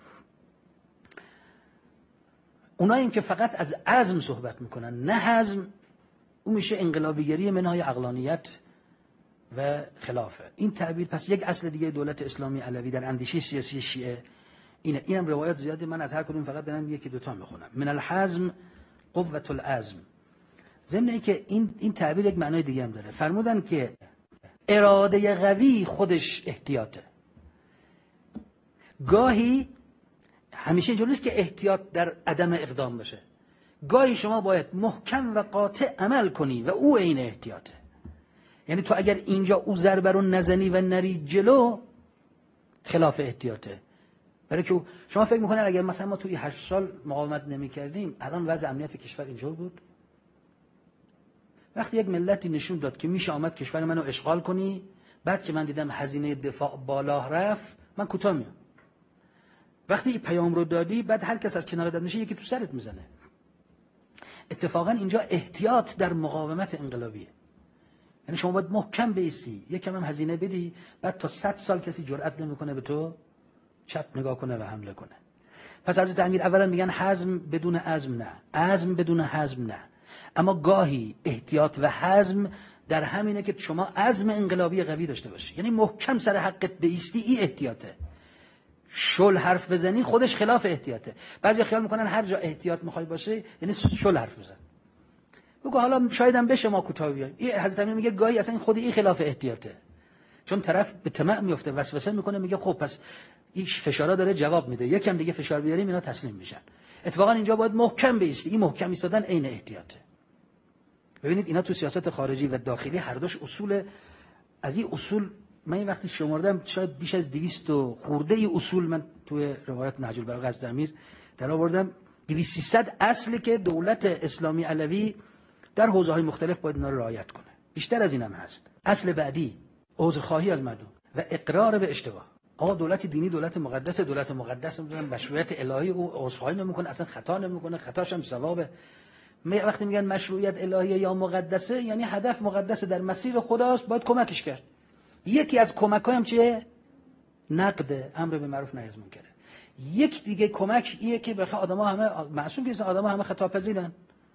اونایی که فقط از عزم صحبت میکنن نه حزم، اون میشه انقلابیگری منهای عقلانیت و خلافه. این تعبیر پس یک اصل دیگه دولت اسلامی علوی در اندیشه سیاسی شیعه اینه. اینم روایت زیاده، من از هر کدوم فقط دارم یکی دوتا میخونم. من الحزم قوت العزم. ضمن اینکه این تعبیر یک معنای دیگه هم داره. فرمودن که اراده قوی خودش احتیاطه. گاهی همیشه اینجوری نیست که احتیاط در عدم اقدام باشه، گاهی شما باید محکم و قاطع عمل کنی و او عین احتیاطه. یعنی تو اگر اینجا او ضربه رو نزنی و نری جلو، خلاف احتیاطه. برای که شما فکر میکنن اگر مثلا ما توی 8 سال مقاومت نمی‌کردیم الان وضع امنیت کشور اینجور بود؟ وقتی یک ملتی نشون داد که میشه آمد کشور منو اشغال کنی، بعد که من دیدم هزینه دفاع بالا رفت، من کوتاه میام. وقتی پیام رو دادی، بعد هر کس از کنار داد میشه یکی تو سرت میزنه. اتفاقا اینجا احتیاط در مقاومت انقلابیه. یعنی شما باید محکم بایستی، یکم هم هزینه بدی، بعد تا 100 سال کسی جرئت نمیکنه به تو چپ نگاه کنه و حمله کنه. پس حضرت امیر اولا میگن حزم بدون عزم نه، عزم بدون حزم نه. اما گاهی احتیاط و حزم در همینه که شما عزم انقلابی قوی داشته باشی، یعنی محکم سر حقت بایستی، این احتیاطه. شل حرف بزنی خودش خلاف احتیاطه. بعضی خیال میکنن هر جا احتیاط میخوای باشه یعنی شل حرف بزن. بگو حالا شاید هم بشه ما کوتاه بیایم. این حضرت امیر میگه گاهی اصلا خود این خلاف احتیاطه. چون طرف به طمع میفته، وسوسه میکنه، میگه خب پس این فشارا داره جواب میده، یکم دیگه فشار بیاریم اینا تسلیم میشن. اتفاقا اینجا باید محکم بایستی. این محکم ایستادن عین احتیاطه. ببینید اینا تو سیاست خارجی و داخلی هر دوش اصول. از این اصول من این وقتی شمردم شاید بیش از 200 خورده ای اصول من توی روایت نهج البلاغه از امیر در آوردم. 200 اصلی که دولت اسلامی علوی در حوزه‌های مختلف باید اینا رو رعایت کنه. بیشتر از این هم هست. اصل بعدی عذرخواهی از مردم و اقرار به اشتباه. آقا دولت دینی دولت مقدس میگن مشروعیت الهی، او عذرخواهی نمیکنه، اصلا خطا نمیکنه، خطاش هم ثوابه. وقتی میگن مشروعیت الهی یا مقدسه یعنی هدف مقدسه در مسیر خداست، باید کمکش کرد. یکی از کمک‌ها هم چیه؟ نقد امر به معروف نهی از منکر. یک دیگه کمک ایه که بخاطر آدم‌ها همه معصوم نیستن، آدم‌ها همه خطاپذیرن.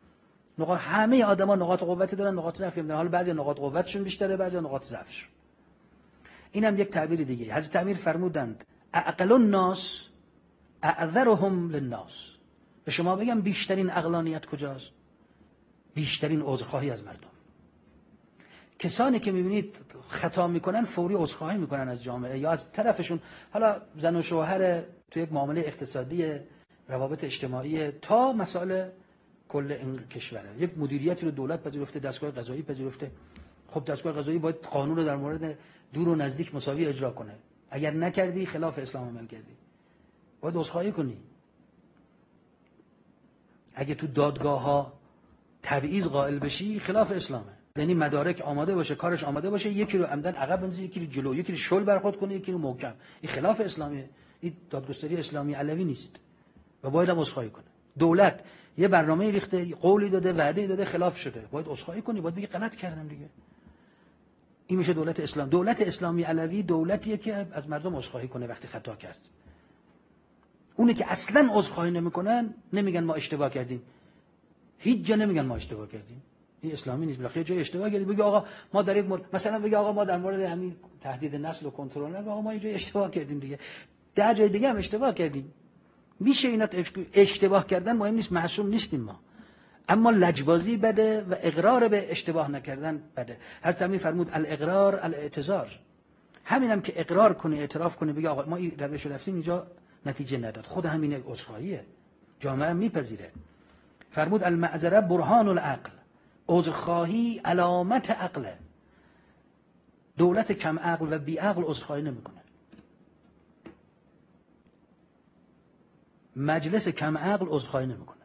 همه آدم‌ها نقاط قوتی دارن، نقاط ضعفی دارن. حالا بعضی نقاط قوتشون بیشتره، بعضی نقاط ضعفشون. اینم یک تعبیر دیگه. حضرت امیر فرمودند اعقل الناس اعذرهم للناس. به شما بگم بیشترین عقلانیت کجاست؟ بیشترین عذرخواهی از مردم. کسانی که میبینید خطا میکنن فوری عذرخواهی میکنن از جامعه یا از طرفشون، حالا زن و شوهر تو یک معامله اقتصادی، روابط اجتماعی، تا مسائل کل این کشوره. یک مدیریتی رو دولت پذیرفته، دستگاه قضایی پذیرفته. خب دستگاه قضایی باید قانون رو در مورد دور و نزدیک مساوی اجرا کنه. اگر نکردی خلاف اسلام عمل کردی، باید عذرخواهی کنی. اگه تو دادگاه‌ها تبعیض قائل بشی خلاف اسلامه. یعنی مدارک آماده باشه، کارش آماده باشه، یکی رو عمدن عقب بندازی، یکی رو جلو، یکی رو شل برخورد کنه، یکی رو محکم. این خلاف اسلامیه. این دادگستری اسلامی علوی نیست و باید هم عذرخواهی کنه. دولت یه برنامه ریخته، قولی داده، وعده داده، خلاف شده، باید عذرخواهی کنی، باید بگی غلط کردم دیگه. این میشه دولت اسلام. دولت اسلامی علوی دولتیه که از مردم عذرخواهی کنه وقتی خطا کرد. اونی که اصلا عذرخواهی نمیکنن نمیگن ما اشتباه کردیم. هیچ جا نمیگن ما اشتباه کردیم. این اسلامی نیست. بالاخره جای اشتباه کردیم بگی آقا ما در یک مثلا بگی آقا ما در مورد همین تهدید نسل و کنترل آقا ما اینجا اشتباه کردیم دیگه. 10 جای دیگه هم اشتباه کردیم. میشه اینا اشتباه کردن مهم نیست، معصوم نیستیم ما. اما لجبازی بده و اقرار به اشتباه نکردن بده. حضرت امیر فرمود الاقرار الاعتذار. همینم که اقرار کنی، اعتراف کنی، بگی آقا ما این روش رفتیم اینجا نتیجه نداد، خود همین عذرخواهیه، جامعه میپذیره. فرمود المعذره برهان العقل. عذرخواهی علامت عقله. دولت کم عقل و بی عقل عذرخواهی نمیکنه. مجلس کم عقل عذرخواهی نمیکنه.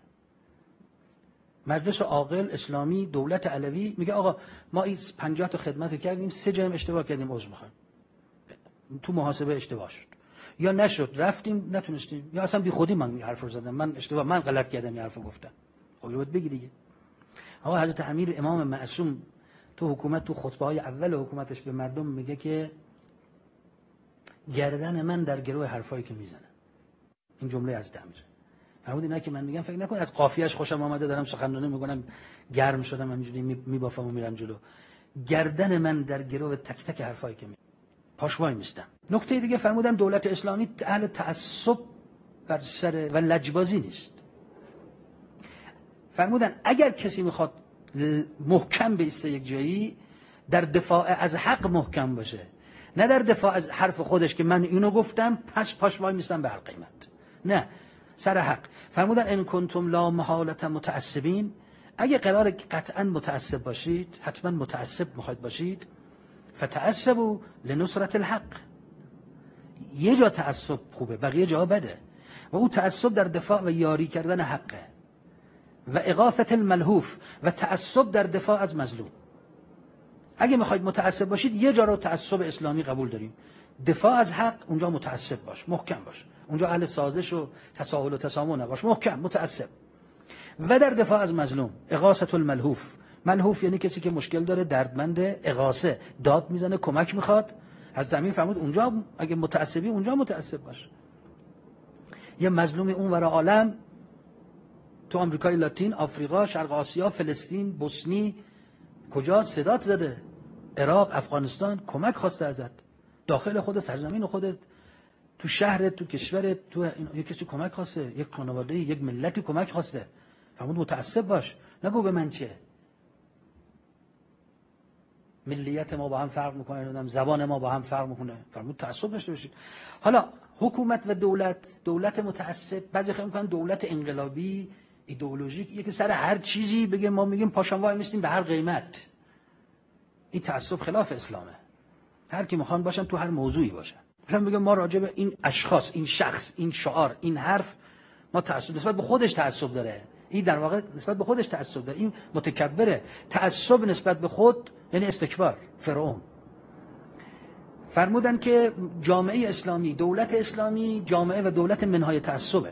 مجلس عاقل اسلامی دولت علوی میگه آقا ما این 50 تا خدمت کردیم، 3 جا هم اشتباه کردیم، عذر میخوایم. تو محاسبه اشتباه شد یا نشد، رفتیم نتونستیم، یا اصلا بی خودی من این حرف رو زدم، من غلط کردم این حرفو گفتم. خب باید بگی دیگه. آقا حضرت امیر امام معصوم تو حکومت، تو خطبه‌های اول حکومتش به مردم میگه که گردن من در گروه حرفایی که میزنه. این جمله از امیر. فرمود اینا که من میگم فکر نکن از قافیه‌اش خوشم اومده دارم سخنرانی میکنم گرم شدم همینجوری میبافم و میرم جلو. گردن من در گروه تک تک حرفایی که پاشوای میستم. نکته دیگه فرمودن دولت اسلامی اهل تعصب بر سر و لجبازی نیست. فرمودن اگر کسی میخواد محکم بیسته یک جایی، در دفاع از حق محکم باشه، نه در دفاع از حرف خودش که من اینو گفتم پس پاشوای میستم به هر قیمت. نه، سر حق. فرمودن ان کنتم لا محالة متعصبین. اگه قرار قطعا متعصب باشید، حتما متعصب میخواید باشید، فتعصبوا لنصرة الحق. یه جا تعصب خوبه، بقیه جا بده، و اون تعصب در دفاع و یاری کردن حقه و اغاثة الملهوف و تعصب در دفاع از مظلوم. اگه میخواید متعصب باشید یه جا رو تعصب اسلامی قبول داریم، دفاع از حق، اونجا متعصب باش، محکم باش، اونجا اهل سازش و تساهل و تسامح نباش، محکم متعصب. و در دفاع از مظلوم اغاثة الملهوف. ملهوف یعنی کسی که مشکل داره، دردمند، اغاثه، داد میزنه، کمک میخواد. از زمین فرمود اونجا اگه متعصبی اونجا متعصب باش. یه مظلومی اون ورا عالم، تو آمریکای لاتین، آفریقا، شرق آسیا، فلسطین، بوسنی، کجا صدات زده، عراق، افغانستان، کمک خواسته ازت، داخل خود سرزمین خودت، تو شهرت، تو کشورت، تو یک کسی کمک خواسته، یک خانواده، یک ملتی کمک خواسته، فرمود متعصب باش، نگو به من چه، ملیت ما با هم فرق میکنه، زبان ما با هم فرق میکنه، فرمود تعصب داشته باشید. حالا حکومت و دولت متعصب، بعضی خیلی میگن دولت انقلابی ایدئولوژیک، یکی سر هر چیزی بگه ما میگیم پاشان وای میستیم به هر قیمت. این تعصب خلاف اسلامه. هر کی میخوان باشن تو هر موضوعی باشن. مثلا میگه ما راجع به این اشخاص، این شخص، این شعار، این حرف ما تعصب، نسبت به خودش تعصب داره. این در واقع نسبت به خودش تعصب داره. این متکبره. تعصب نسبت به خود یعنی استکبار. فرعون فرمودن که جامعه اسلامی، دولت اسلامی، جامعه و دولت منهای تعصبه،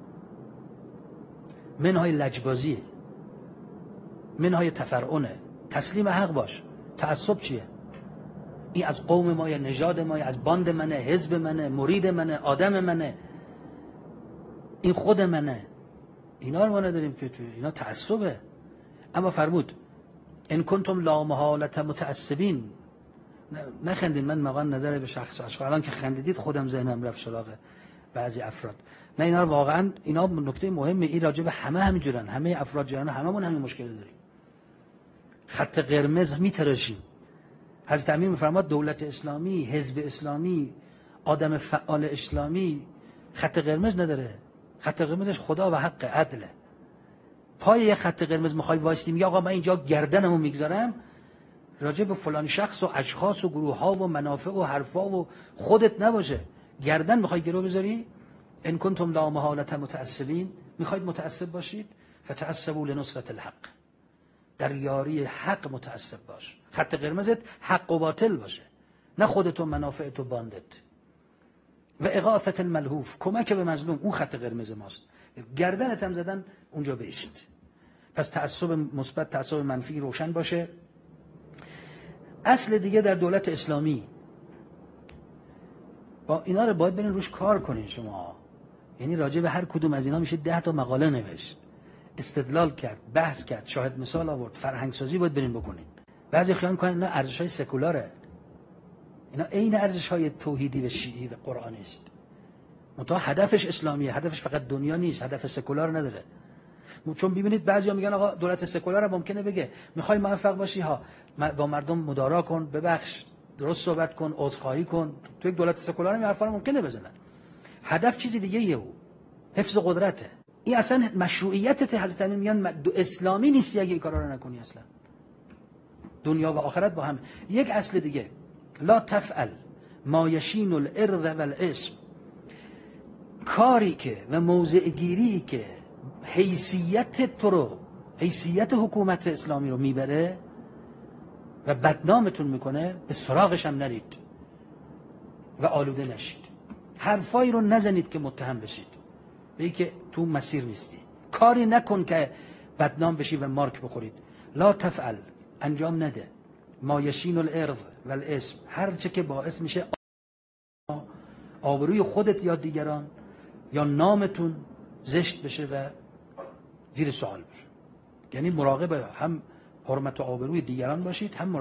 منهای لجبازیه، منهای تفرعنه. تسلیم حق باش. تعصب چیه؟ این از قوم ما یا نژاد ما یا از باند منه، حزب منه، مرید منه، آدم منه، این خود منه. اینا رو ما نداریم که تو اینا تعصبه. اما فرمود ان کنتم لا محالة متعصبین. نخندید، من واقعا نظر به شخص الان که خندیدید خودم ذهنم رفت سراغ بعضی افراد. نه، اینا واقعا اینا نکته مهمه. این راجع به همه همینجورن، همه افراد جهان، هممون همین مشکل داریم. خط قرمز میتراشیم. حضرت امیر میفرماد دولت اسلامی، حزب اسلامی، آدم فعال اسلامی خط قرمز نداره. خط قرمزش خدا و حق عدله. پای یه خط قرمز میخوای وایسیم یا آقا من اینجا گردنمو میگذارم، راجع به فلان شخص و اشخاص و گروه ها و منافع و حرفا و خودت نباشه، گردن میخوای گرو بذاری. ان کنتم لا محالة متعصبین، میخواید متعصب باشید، فتعصبوا لنصرة الحق، در یاری حق متعصب باش. خط قرمزت حق و باطل باشه، نه خودت و منافعت و باندت. و اغاثة الملهوف، کمک به مظلوم، اون خط قرمز ماست. گردنت هم زدن اونجا بیست. پس تعصب مثبت، تعصب منفی روشن باشه. اصل دیگه در دولت اسلامی، با اینا رو باید برین روش کار کنین شما. یعنی راجع به هر کدوم از اینا میشه 10 تا مقاله نوشت، استدلال کرد، بحث کرد، شاهد مثال آورد، فرهنگ سازی باید برین بکنین. بعضی خیال میکنن اینا ارزش‌های سکولاره، اینا عین ارزش‌های توحیدی و شیعی و قرآنی است. منتها هدفش اسلامیه، هدفش فقط دنیا نیست، هدف سکولار نداره. چون ببینید بعضیا میگن آقا دولت سکولار ممکنه بگه میخوای موفق باشی ها با مردم مدارا کن، ببخش، درست صحبت کن، عذرخواهی کن. تو یک دولت سکولار این حرفا رو ممکنه بزنن. هدف چیزی دیگه ایه، او حفظ قدرته. این اصلا مشروعیت حضرت امیر میگن اسلامی نیستی اگه این کارا رو نکنی. اصلا دنیا و آخرت با هم. یک اصل دیگه، لا تفعل ما یشین الارض والاسم، کاری که و موضع گیری که حیثیت تو رو، حیثیت حکومت اسلامی رو میبره و بدنامتون میکنه، به سراغش هم نرید و آلوده نشید. حرفایی رو نزنید که متهم بشید، بگی که تو مسیر نیستی. کاری نکن که بدنام بشی و مارک بخورید. لا تفعل، انجام نده ما یشین الارض والاسم، هر چه که باعث میشه آبروی خودت یا دیگران یا نامتون زشت بشه و زیر سوال بشه. یعنی مراقب هم حرمت و آبروی دیگران باشید، هم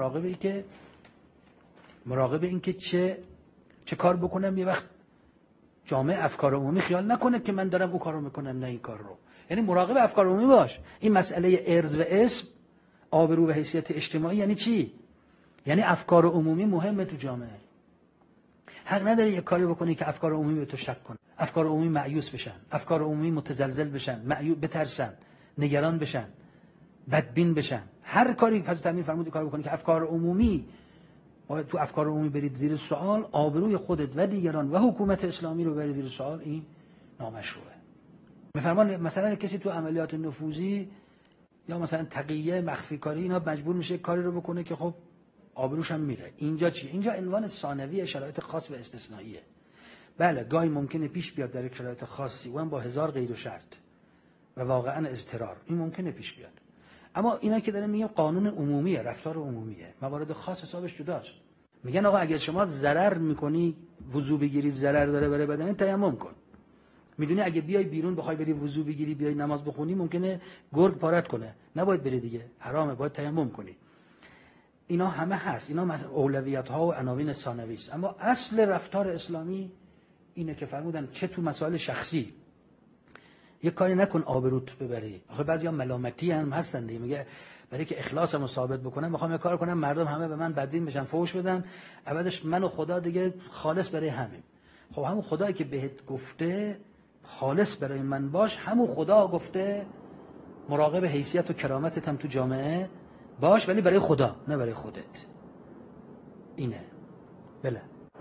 مراقب این که چه کار بکنم. یه وقت جامعه افکار عمومی خیال نکنه که من دارم اون کارو میکنم، نه این کار رو. یعنی مراقب افکار عمومی باش. این مسئله ارث و اسم، آبرو و حیثیت اجتماعی یعنی چی؟ یعنی افکار عمومی مهمه تو جامعه. حق نداری یک کاری بکنی که افکار عمومی به تو شک کنه، افکار عمومی مایوس بشن، افکار عمومی متزلزل بشن، بترسن، نگران بشن، بدبین بشن. هر کاری حضرت امیر فرمود کار بکنی که افکار عمومی تو افکار عمومی برید زیر سوال، آبروی خودت و دیگران و حکومت اسلامی رو برید زیر سوال، این نامشروعه. میفرمان مثلا کسی تو عملیات نفوذی یا مثلا تقیه، مخفی کاری، اینا مجبور میشه کاری رو بکنه که خب آبروش هم میره. اینجا چی؟ اینجا عنوان ثانوی شرایط خاص و استثنائیه. بله گاهی ممکنه پیش بیاد در شرایط خاصی و هم با هزار قید و شرط و واقعا اضطرار، این ممکنه پیش بیاد. اما اینا که داره میگه قانون عمومیه، رفتار عمومیه، موارد خاص حسابش جداست. میگن آقا اگر شما ضرر میکنی، وضو بگیری ضرر داره برای بدن، تیمم کن. میدونی اگه بیای بیرون بخوای بری وضو بگیری، بیای نماز بخونی، ممکنه گرگ پارت کنه، نباید بری دیگه، حرامه، باید تیمم کنی. اینا همه هست، اینا اولویت ها و عناوین ثانوی است. اما اصل رفتار اسلامی اینه که فرمودن چه تو مسائل شخصی یک کاری نکن آبروت ببری. آخه بعضیا ملامتی هم هستن دیگه، میگه برای که اخلاصمو ثابت بکنم میخوام یه کار کنم مردم همه به من بددین بشن، فحش بدن، عوضش من و خدا دیگه خالص برای همین. خب همون خدایی که بهت گفته خالص برای من باش، همون خدا گفته مراقب حیثیت و کرامتت هم تو جامعه باش، ولی برای خدا نه برای خودت. اینه. بله.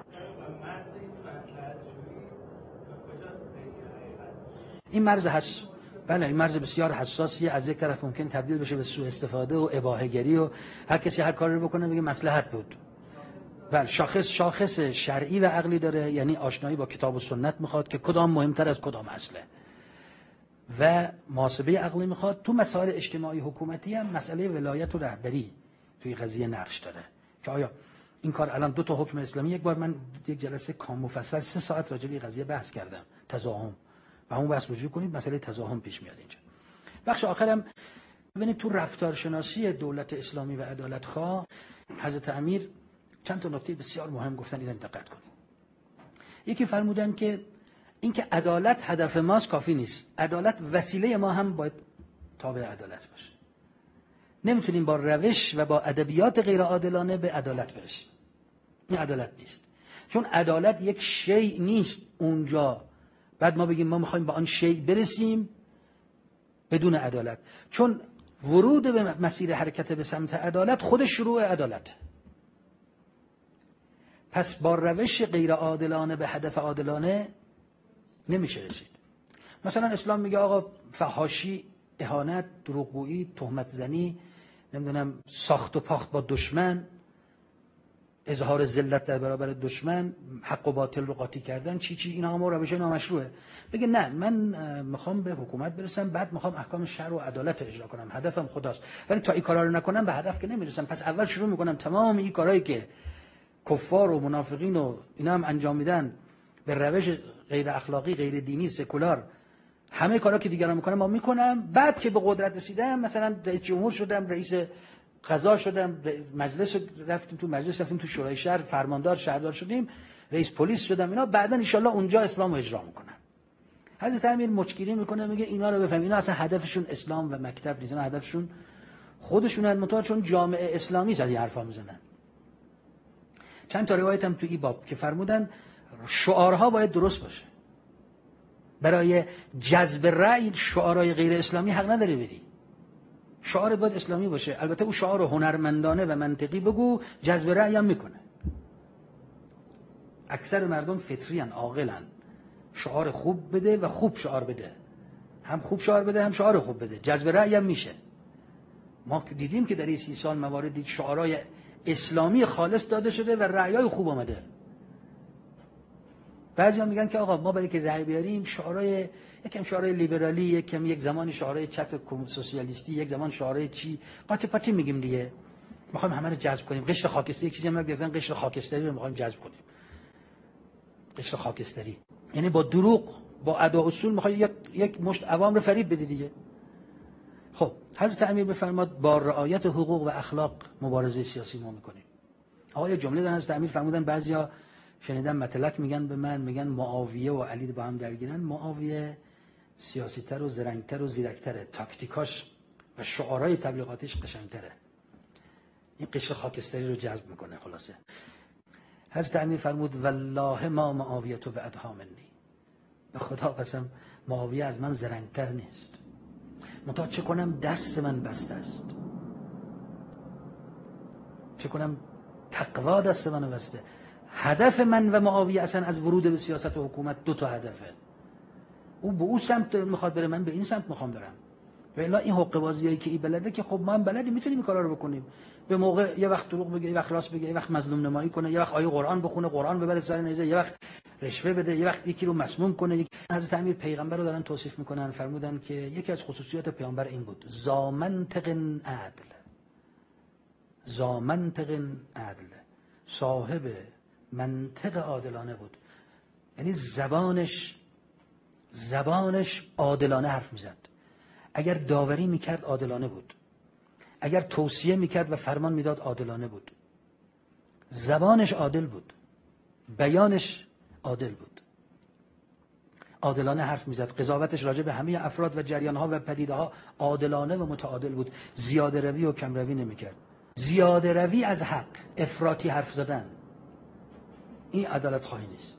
این مرز هست. بله این مرز بسیار حساسیه، از یک طرف ممکن تبدیل بشه به سوء استفاده و اباحه‌گری و هر کسی هر کاری رو بکنه میگه مصلحت بود. بله شاخص شرعی و عقلی داره، یعنی آشنایی با کتاب و سنت میخواد که کدام مهمتر از کدام اصله، و محاسبه عقلی میخواد. تو مسائل اجتماعی حکومتی هم مسئله ولایت و رهبری توی قضیه نقش داره که آیا این کار الان دو تا حکم اسلامی. یک بار من یک جلسه کام مفصل 3 ساعت راجع به قضیه بحث کردم، تزاحم، و همون بحث رجوع کنید، مسئله تزاحم پیش میاد اینجا. بخش آخرم ببینید تو رفتارشناسی دولت اسلامی و عدالت‌خواه حضرت امیر چند تا نکته بسیار مهم گفتن، اینو دقت کنید. یکی فرمودن که اینکه عدالت هدف ماست کافی نیست، عدالت وسیله ما هم باید تابع عدالت باشه. نمیتونیم با روش و با ادبیات غیر عادلانه به عدالت برسیم. این عدالت نیست، چون عدالت یک شیء نیست اونجا بعد ما بگیم ما میخوایم با آن شیء برسیم بدون عدالت، چون ورود به مسیر حرکت به سمت عدالت خود شروع عدالت. پس با روش غیر عادلانه به هدف عادلانه نمیشه رسید. مثلا اسلام میگه آقا فحاشی، اهانت، دروغگویی، تهمت زنی، نمیدونم ساخت و پاخت با دشمن، اظهار ذلت در برابر دشمن، حق و باطل رو قاطی کردن، چی اینا هم روش نامشروعه. بگه نه من میخوام به حکومت برسم، بعد میخوام احکام شرع و عدالت اجرا کنم، هدفم خداست، ولی تا این کارا رو نکنم به هدف که نمیرسم. پس اول شروع میکنم تمام این کارهایی که کفار و منافقین و اینا هم انجام میدن به روش غیر اخلاقی، غیر دینی، سکولار، همه کارا که دیگران میکنن ما میکنم. بعد که به قدرت رسیدم، مثلا رئیس جمهور شدم، رئیس قضا شدم، مجلس رفتیم تو مجلس، رفتیم تو شورای شهر، فرماندار شهردار شدیم، رئیس پلیس شدم، اینا بعدن ان شاء الله اونجا اسلام رو اجرا میکنن. حضرت امیر مچگیری میکنه، میگه اینا رو بفهم، اینا اصلا هدفشون اسلام و مکتب نیست، اینا هدفشون خودشونن، متأ چون جامعه اسلامی زدی حرفا میزنن. چند تا روایت هم تو این باب که فرمودن شعارها باید درست باشه. برای جذب رأی شعارهای غیر اسلامی حق نداره بدی. شعار باید اسلامی باشه. البته اون شعار هنرمندانه و منطقی بگو، جذب رأی هم میکنه. اکثر مردم فطری ان، عاقلن. شعار خوب بده و خوب شعار بده. هم خوب شعار بده هم شعار خوب بده. جذب رأی هم میشه. ما دیدیم که در این 30 سال مواردی شعارهای اسلامی خالص داده شده و رأیای خوب آمده. بعضیا میگن که آقا ما برای که رأی بیاریم شعارهای یکم شعارهای لیبرالی، یکم یک زمانی شعارهای چپ سوسیالیستی، یک زمان شعارهای چی قاطی پاتی میگیم دیگه. میخوایم همه رو جذب کنیم. قشر خاکستری، یک چیزی هم گفتن قشر خاکستری رو میخوایم جذب کنیم. قشر خاکستری یعنی با دروغ، با ادا اصول میخوای یک مشت عوام رو فریب بدی دیگه. خب حضرت امیر بفرماد با رعایت حقوق و اخلاق مبارزه سیاسی ما میکنیم. آقا یه جمله در حضرت امیر فرمودن، بعضیا شنیدم مطلق میگن به من، میگن معاویه و علی با هم درگیرن. معاویه سیاسی‌تر و زرنگتر و زیرکتره، تاکتیکاش و شعارهای تبلیغاتیش قشنگتره. این قشر خاکستری رو جذب میکنه. خلاصه حضرت امیر فرمود والله ما معاویه تو به ادها منی، به خدا قسم معاویه از من زرنگتر نیست، منتها چه کنم دست من بسته است، چه کنم تقوا دست منو بسته. هدف من و معاویه اصلا از ورود به سیاست و حکومت 2 تا هدفه. او به اون سمت میخواد بره، من به این سمت میخوام برم. و الا این حقه بازیایی که این بلده که خب ما هم بلدیم، میتونیم این کارا رو بکنیم. به موقع یه وقت دروغ بگه، یه وقت راست بگه، یه وقت مظلوم نمایی کنه، یه وقت آیه قرآن بخونه، قرآن ببره سر نیزه، یه وقت رشوه بده، یه وقت یکی رو مسموم کنه. حضرت امیر پیغمبر رو دارن توصیف میکنن، فرمودن که یکی از خصوصیات پیامبر این بود: ذا منطق عدل. ذا منطق عدل، صاحب منطق عادلانه بود. یعنی زبانش عادلانه حرف میزد. اگر داوری میکرد عادلانه بود، اگر توصیه میکرد و فرمان میداد عادلانه بود. زبانش عادل بود، بیانش عادل بود، عادلانه حرف میزد. قضاوتش راجع به همه افراد و جریانها و پدیده‌ها عادلانه و متعادل بود. زیاده روی و کم روی نمیکرد. زیاده روی از حق، افراطی حرف زدن، این عدالت خواهی نیست.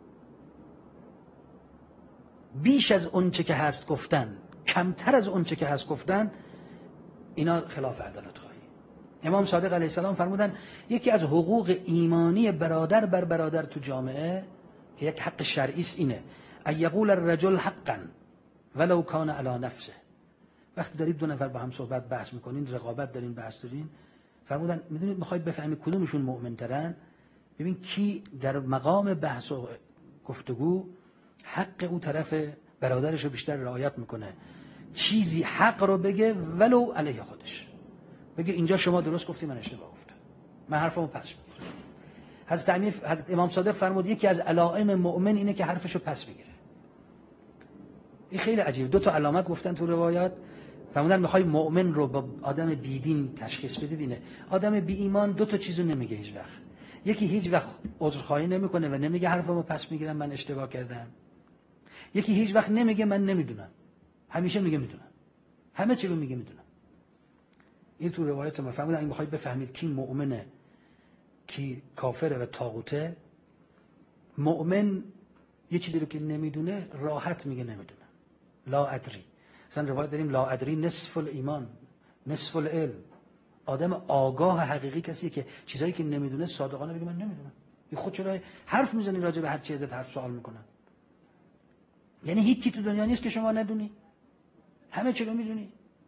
بیش از اون چه که هست گفتن، کمتر از اون چه که هست گفتن، اینا خلاف عدالت خواهی. امام صادق علیه السلام فرمودن یکی از حقوق ایمانی برادر بر برادر تو جامعه که یک حق شرعی است اینه: ایقول الرجل حقا ولو کان علی نفسه. وقتی دارید 2 نفر با هم صحبت بحث میکنین، رقابت دارین، بحث دارین، فرمودن میدونید میخواید بفهمید کدومشون مؤمن ترن؟ ببین کی در مقام بحث و گفتگو حق او طرف برادرش رو بیشتر رعایت میکنه. چیزی حق رو بگه ولو علیه خودش، بگه اینجا شما درست گفتی، من اشتباه گفتم، من حرفمو پس میگیرم. حضرت امام صادق فرمود یکی از علائم مؤمن اینه که حرفشو پس میگیره. این خیلی عجیبه. 2 تا علامت گفتن تو روایات. فرمودن میخوای مؤمن رو با آدم بیدین تشخیص بدید، اینه: آدم بی ایمان 2 تا چیزو نمیگه هیچ وقت. یکی هیچ وقت عذرخواهی نمیکنه و نمیگه حرفمو پس میگیرم، من اشتباه کردم. یکی هیچ وقت نمیگه من نمیدونم، همیشه میگه میدونم، همه چی رو میگه میدونم. این تو روایت ما. فرمودن اگه میخواید بفهمید کی مؤمنه کی کافره و طاغوته، مؤمن یه چیزی رو که نمیدونه راحت میگه نمیدونم، لا ادری. مثلا روایت داریم لا ادری نصف الایمان، نصف العلم. آدم آگاه حقیقی کسیه که چیزایی که نمیدونه صادقانه بگه من نمیدونم. این خود چرا حرف میزنی راجع به هر چیزی حرف سوال میکنن؟ یعنی هیچی تو دنیا نیست که شما ندونی، همه چی رو میدونی.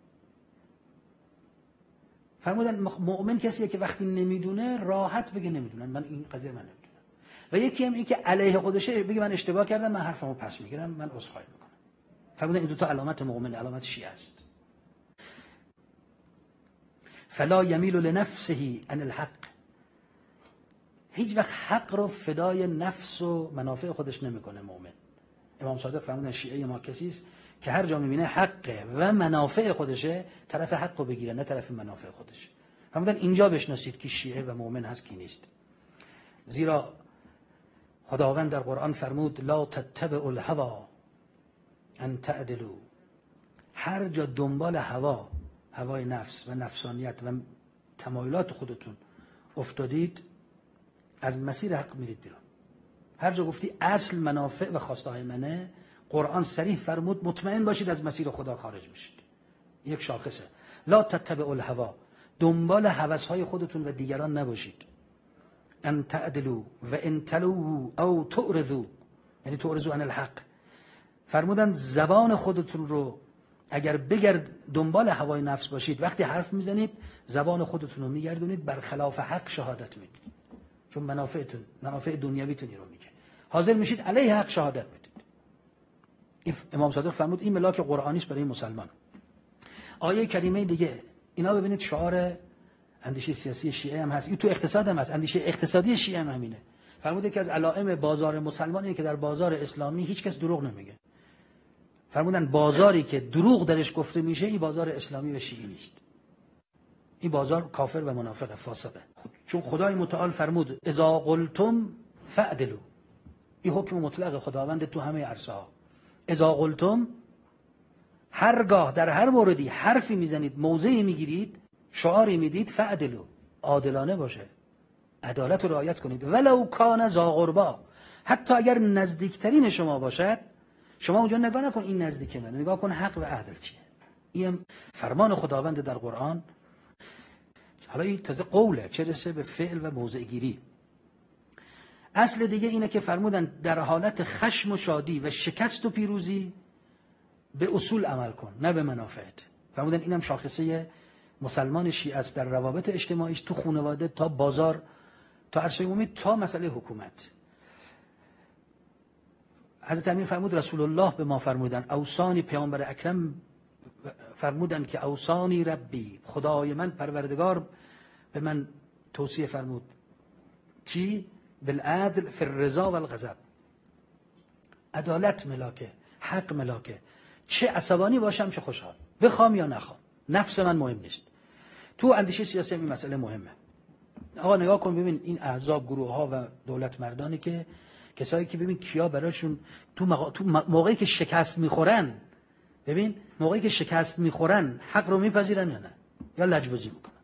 فرمودن مؤمن کسیه که وقتی نمیدونه راحت بگه نمیدونم، من این قضیه من نمیدونم. و یکی هم این که علیه خودشه بگه من اشتباه کردم، من حرفمو پس میگیرم، من عذرخواهی میکنم. فرمودن این 2 تا علامت مؤمن، علامت شیعه است. فلا یمیل لنفسه عن الحق. هیچ وقت حق رو فدای نفس و منافع خودش نمیکنه مؤمن. امام صادق فرمودن شیعه ما کسی است که هر جا میبینه حق و منافع خودشه طرف حق رو بگیره، نه طرف منافع خودش. فرمودن اینجا بشناسید که شیعه و مؤمن هست کی نیست. زیرا خداوند در قرآن فرمود لا تتبعوا الهوى ان تعدلوا. هر جا دنبال هوای نفس و نفسانیت و تمایلات خودتون افتادید، از مسیر حق میرید بیرون. هر جا گفتی اصل منافع و خواسته های منه، قرآن صریح فرمود مطمئن باشید از مسیر خدا خارج میشید. یک شاخصه. لا تتبعوا الهوى، دنبال هوس‌های خودتون و دیگران نباشید. ان تعدلوا و ان تلووا او تعرضوا، یعنی تعرضوا عن الحق. فرمودن زبان خودتون رو اگر دنبال هوای نفس باشید، وقتی حرف میزنید زبان خودتون رو میگردونید بر خلاف حق شهادت میدید، چون منافع دنیویتون رو میگه، حاضر میشید علیه حق شهادت بدید. امام صادق فرمود این ملاک قرآنی است برای مسلمان. آیه کریمه دیگه اینا ببینید شعار اندیشه سیاسی شیعه هم هست، این تو اقتصاد هم هست، اندیشه اقتصادی شیعه هم همینه. فرموده که از علائم بازار مسلمان اینه که در بازار اسلامی هیچ کس دروغ نمیگه. فرمودن بازاری که دروغ درش گفته میشه این بازار اسلامی و شیعی نیست، این بازار کافر و منافق فاسقه. چون خدای متعال فرمود اذا قلتم فعدلوا، این حکم مطلق خداوند تو همه عرصه ها. اذا قلتم، هرگاه در هر موردی حرفی میزنید، موضعی میگیرید، شعاری میدید، فعدلوا، عادلانه باشه، عدالت رو رعایت کنید. ولو کان ذا قربا، حتی اگر نزدیکترین شما باشد، شما اونجا نگاه نکن این نزدیک من، نگاه کن حق و عدل چیه. این فرمان خداوند در قرآن. حالا این تازه قوله، چه رسه به فعل و موضع گیری. اصل دیگه اینه که فرمودن در حالت خشم و شادی و شکست و پیروزی به اصول عمل کن، نه به منافعت. فرمودن اینم شاخصه مسلمان شیعه است در روابط اجتماعیش، تو خانواده تا بازار تا عرصه عمومی تا مسئله حکومت. حضرت امیر فرمود رسول الله به ما فرمودن، اوصانی، پیامبر اکرم فرمودن که اوصانی ربی، خدای من پروردگار به من توصیه فرمود چی؟ بالعدل فی الرضا و الغضب، عدالت ملاکه، حق ملاکه، چه عصبانی باشم چه خوشحال، بخوام یا نخوام، نفس من مهم نیست. تو اندیشه سیاسی این مسئله مهمه. آقا نگاه کن ببین این احزاب، گروه ها و دولت مردانی که کسایی که ببین کیا براشون تو موقعی که شکست میخورن، ببین موقعی که شکست میخورن حق رو میپذیرن یا نه، یا لجبازی میکنن،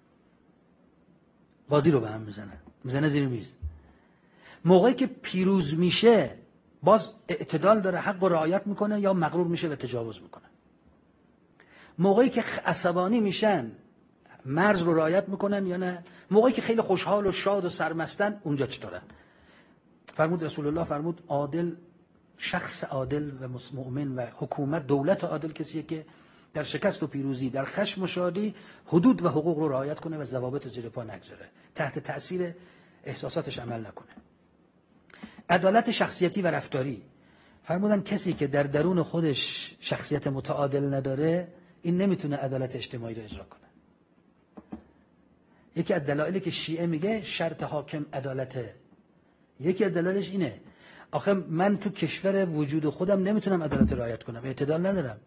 بازی رو به هم میزنه زیر میز. موقعی که پیروز میشه باز اعتدال داره، حق رو رعایت میکنه یا مغرور میشه و تجاوز میکنه. موقعی که عصبانی میشن مرز رو رعایت میکنن یا نه. موقعی که خیلی خوشحال و شاد و سرمستن اونجا چطورن؟ فرمود رسول الله فرمود عادل، شخص عادل و مؤمن و حکومت دولت عادل کسیه که در شکست و پیروزی، در خشم و شادی حدود و حقوق رو رعایت کنه و ضوابط رو زیر پا نگذاره، تحت تأثیر احساساتش عمل نکنه. عدالت شخصیتی و رفتاری، فرمودن کسی که در درون خودش شخصیت متعادل نداره این نمیتونه عدالت اجتماعی رو اجرا کنه. یکی از دلایلی که شیعه میگه شرط حاکم عدالته، یکی از دلایلش اینه آخه من تو کشور وجود خودم نمیتونم عدالت رعایت کنم، اعتدال ندارم.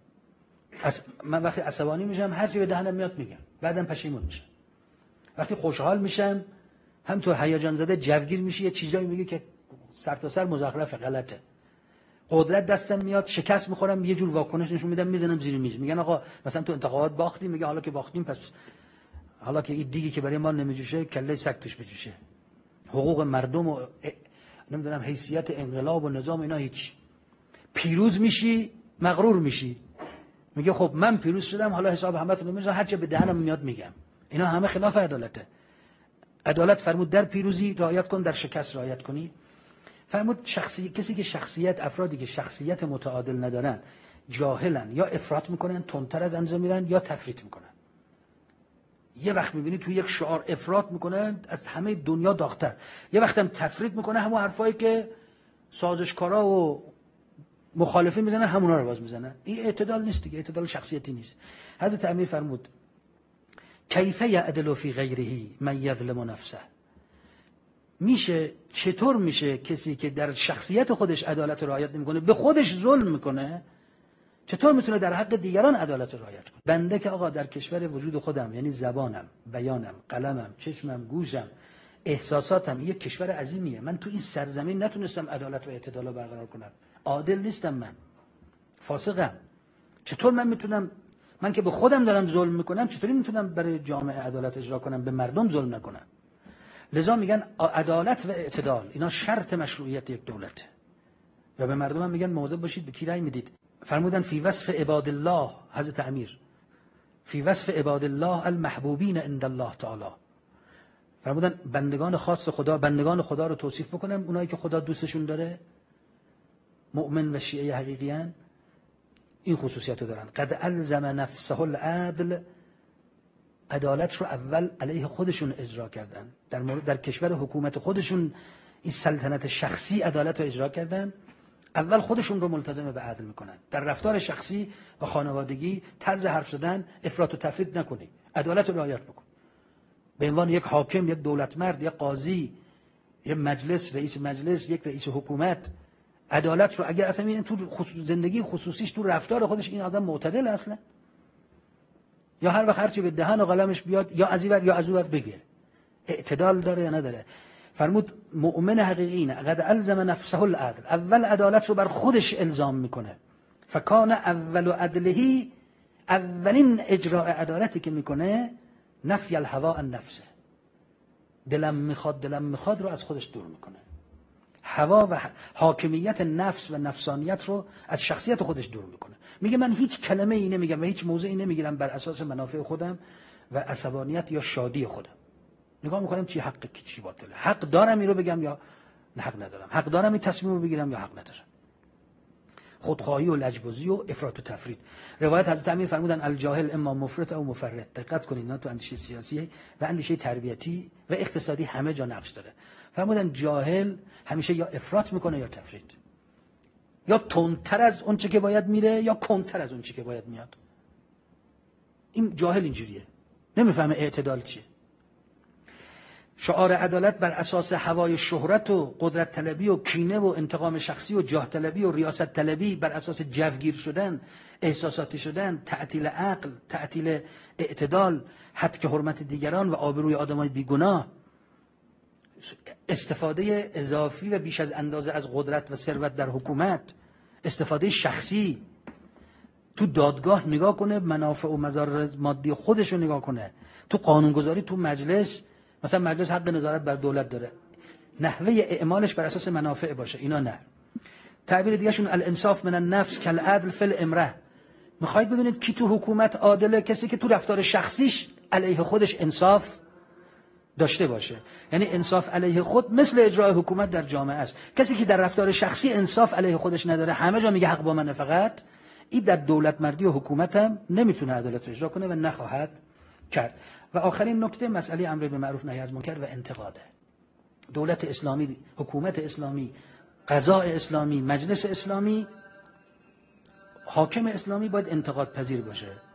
من وقتی عصبانی میشم هر چی به دهنم میاد میگم، بعدم پشیمون میشم. وقتی خوشحال میشم هم تو هیجان زده جوگیر میشی، یه چیزایی میگی که سر تا سر مزخرفه، غلطه. قدرت دستم میاد، شکست میخورم، یه جور واکنش نشون میدم، میزنم زیر میز. میگن آقا مثلا تو انتخابات باختیم، میگه حالا که باختیم پس حالا که این دیگی که برای ما نمیجوشه کله سگ توش بجوشه. حقوق مردم و نمیدونم حیثیت انقلاب و نظام اینا هیچ. پیروز میشی مغرور میشی، میگه خب من پیروز شدم حالا حساب همتون رو میذارم، هر چه به دهنم میاد میگم. اینا همه خلاف عدالته. عدالت فرمود در پیروزی رعایت کن، در شکست رعایت کنی. فرمود کسی که شخصیت، افرادی که شخصیت متعادل ندارن جاهلن، یا افراط میکنن تندتر از اندازه میرن یا تفریط میکنن. یه وقت میبینی توی یک شعار افراط میکنن از همه دنیا داغ‌تر، یه وقت هم تفریط میکنه، همون حرفایی که سازشکارا و مخالفین میزنن همونا رو باز میزنن. این اعتدال نیست دیگه، اعتدال شخصیتی نیست. حضرت امیر فرمود کیف یعدل فی غیره من یظلم نفسه، میشه چطور میشه کسی که در شخصیت خودش عدالت رعایت نمیکنه به خودش ظلم میکنه، چطور میتونه در حق دیگران عدالت رعایت کنه؟ بنده که آقا در کشور وجود خودم، یعنی زبانم، بیانم، قلمم، چشمم، گوشم، احساساتم، یک کشور عظیمیه، من تو این سرزمین نتونستم عدالت و اعتدال رو برقرار کنم، عادل نیستم، من فاسقم. چطور من میتونم، من که به خودم دارم ظلم میکنم، چطوری میتونم برای جامعه عدالت اجرا کنم، به مردم ظلم نکنم؟ لذا میگن عدالت و اعتدال اینا شرط مشروعیت یک دولته. و به مردم هم میگن مواظب باشید به کی رأی میدید. فرمودن فی وصف عباد الله، حضرت امیر فی وصف عباد الله المحبوبین عند الله تعالی، فرمودن بندگان خاص خدا، بندگان خدا رو توصیف بکنم، اونایی که خدا دوستشون داره، مؤمن و شیعه حقیقیان، این خصوصیت رو دارن. قد الزم نفسه العدل، عدالت رو اول علیه خودشون اجرا کردن، در کشور حکومت خودشون این سلطنت شخصی عدالت رو اجرا کردن، اول خودشون رو ملتزم به عدل میکنن. در رفتار شخصی و خانوادگی، طرز حرف زدن افراط و تفرید نکنی، عدالت رو رعایت بکن. به عنوان یک حاکم، یک دولت مرد، یک قاضی، یک مجلس، رئیس مجلس، یک رئیس حکومت، عدالت رو اگر اصلا این تو زندگی خصوصیش، تو رفتار خودش این آدم معتدل اصلا، یا هر وقت هرچی به دهن و قلمش بیاد یا از این ور یا از اون ور بگه، اعتدال داره یا نداره؟ فرمود مؤمن حقیقی نه، قد الزم نفسه العدل، اول عدالت رو بر خودش الزام میکنه. فکان اول عدله، اولین اجراء عدالتی که میکنه نفی الهوا عن نفسه، دلم میخواد رو از خودش دور میکنه. هوا و حاکمیت نفس و نفسانیت رو از شخصیت خودش دور میکنه. میگه من هیچ کلمه ای نمیگم و هیچ موضعی نمیگیرم بر اساس منافع خودم و عصبانیت یا شادی خودم. نگاه میکنم چی حقه چی باطله. حق دارم این رو بگم یا حق ندارم. حق دارم این تصمیم رو بگیرم یا حق ندارم. خودخواهی و لجبازی و افراط و تفرید. روایت حضرت امیر فرمودن الجاهل اما مفرط او مفرط. دقت کنید اینا تو اندیشه سیاسی و اندیشه تربیتی و اقتصادی همه جا نقش داره. فرمودن جاهل همیشه یا افراط میکنه یا تفرید. یا تندتر از اون چه که باید میره یا کندتر از اون چه که باید میاد. این جاهل اینجوریه. نمیفهمه اعتدال چیه. شعار عدالت بر اساس هوای شهرت و قدرت طلبی و کینه و انتقام شخصی و جاه طلبی و ریاست طلبی، بر اساس جوگیر شدن، احساساتی شدن، تعطیل عقل، تعطیل اعتدال، هتک حرمت دیگران و آبروی آدمای بیگناه، استفاده اضافی و بیش از اندازه از قدرت و ثروت در حکومت، استفاده شخصی. تو دادگاه نگاه کنه منافع و مضار مادی خودش رو نگاه کنه. تو قانونگذاری، تو مجلس، مثلا مجلس حق نظارت بر دولت داره، نحوه اعمالش بر اساس منافع باشه. اینا نه. تعبیر دیگه شون الانصاف من النفس کالعدل فی الامره. میخواید بدونید کی تو حکومت عادله؟ کسی که تو رفتار شخصیش علیه خودش انصاف داشته باشه. یعنی انصاف علیه خود مثل اجرای حکومت در جامعه است. کسی که در رفتار شخصی انصاف علیه خودش نداره، همه جا میگه حق با منه، فقط این در دولت مردی و حکومت هم نمیتونه عدالت رو اجرا کنه و نخواهد کرد. و آخرین نکته مسئله امر به معروف نهی از منکر و انتقاده. دولت اسلامی، حکومت اسلامی، قضاء اسلامی، مجلس اسلامی، حاکم اسلامی باید انتقاد پذیر باشه.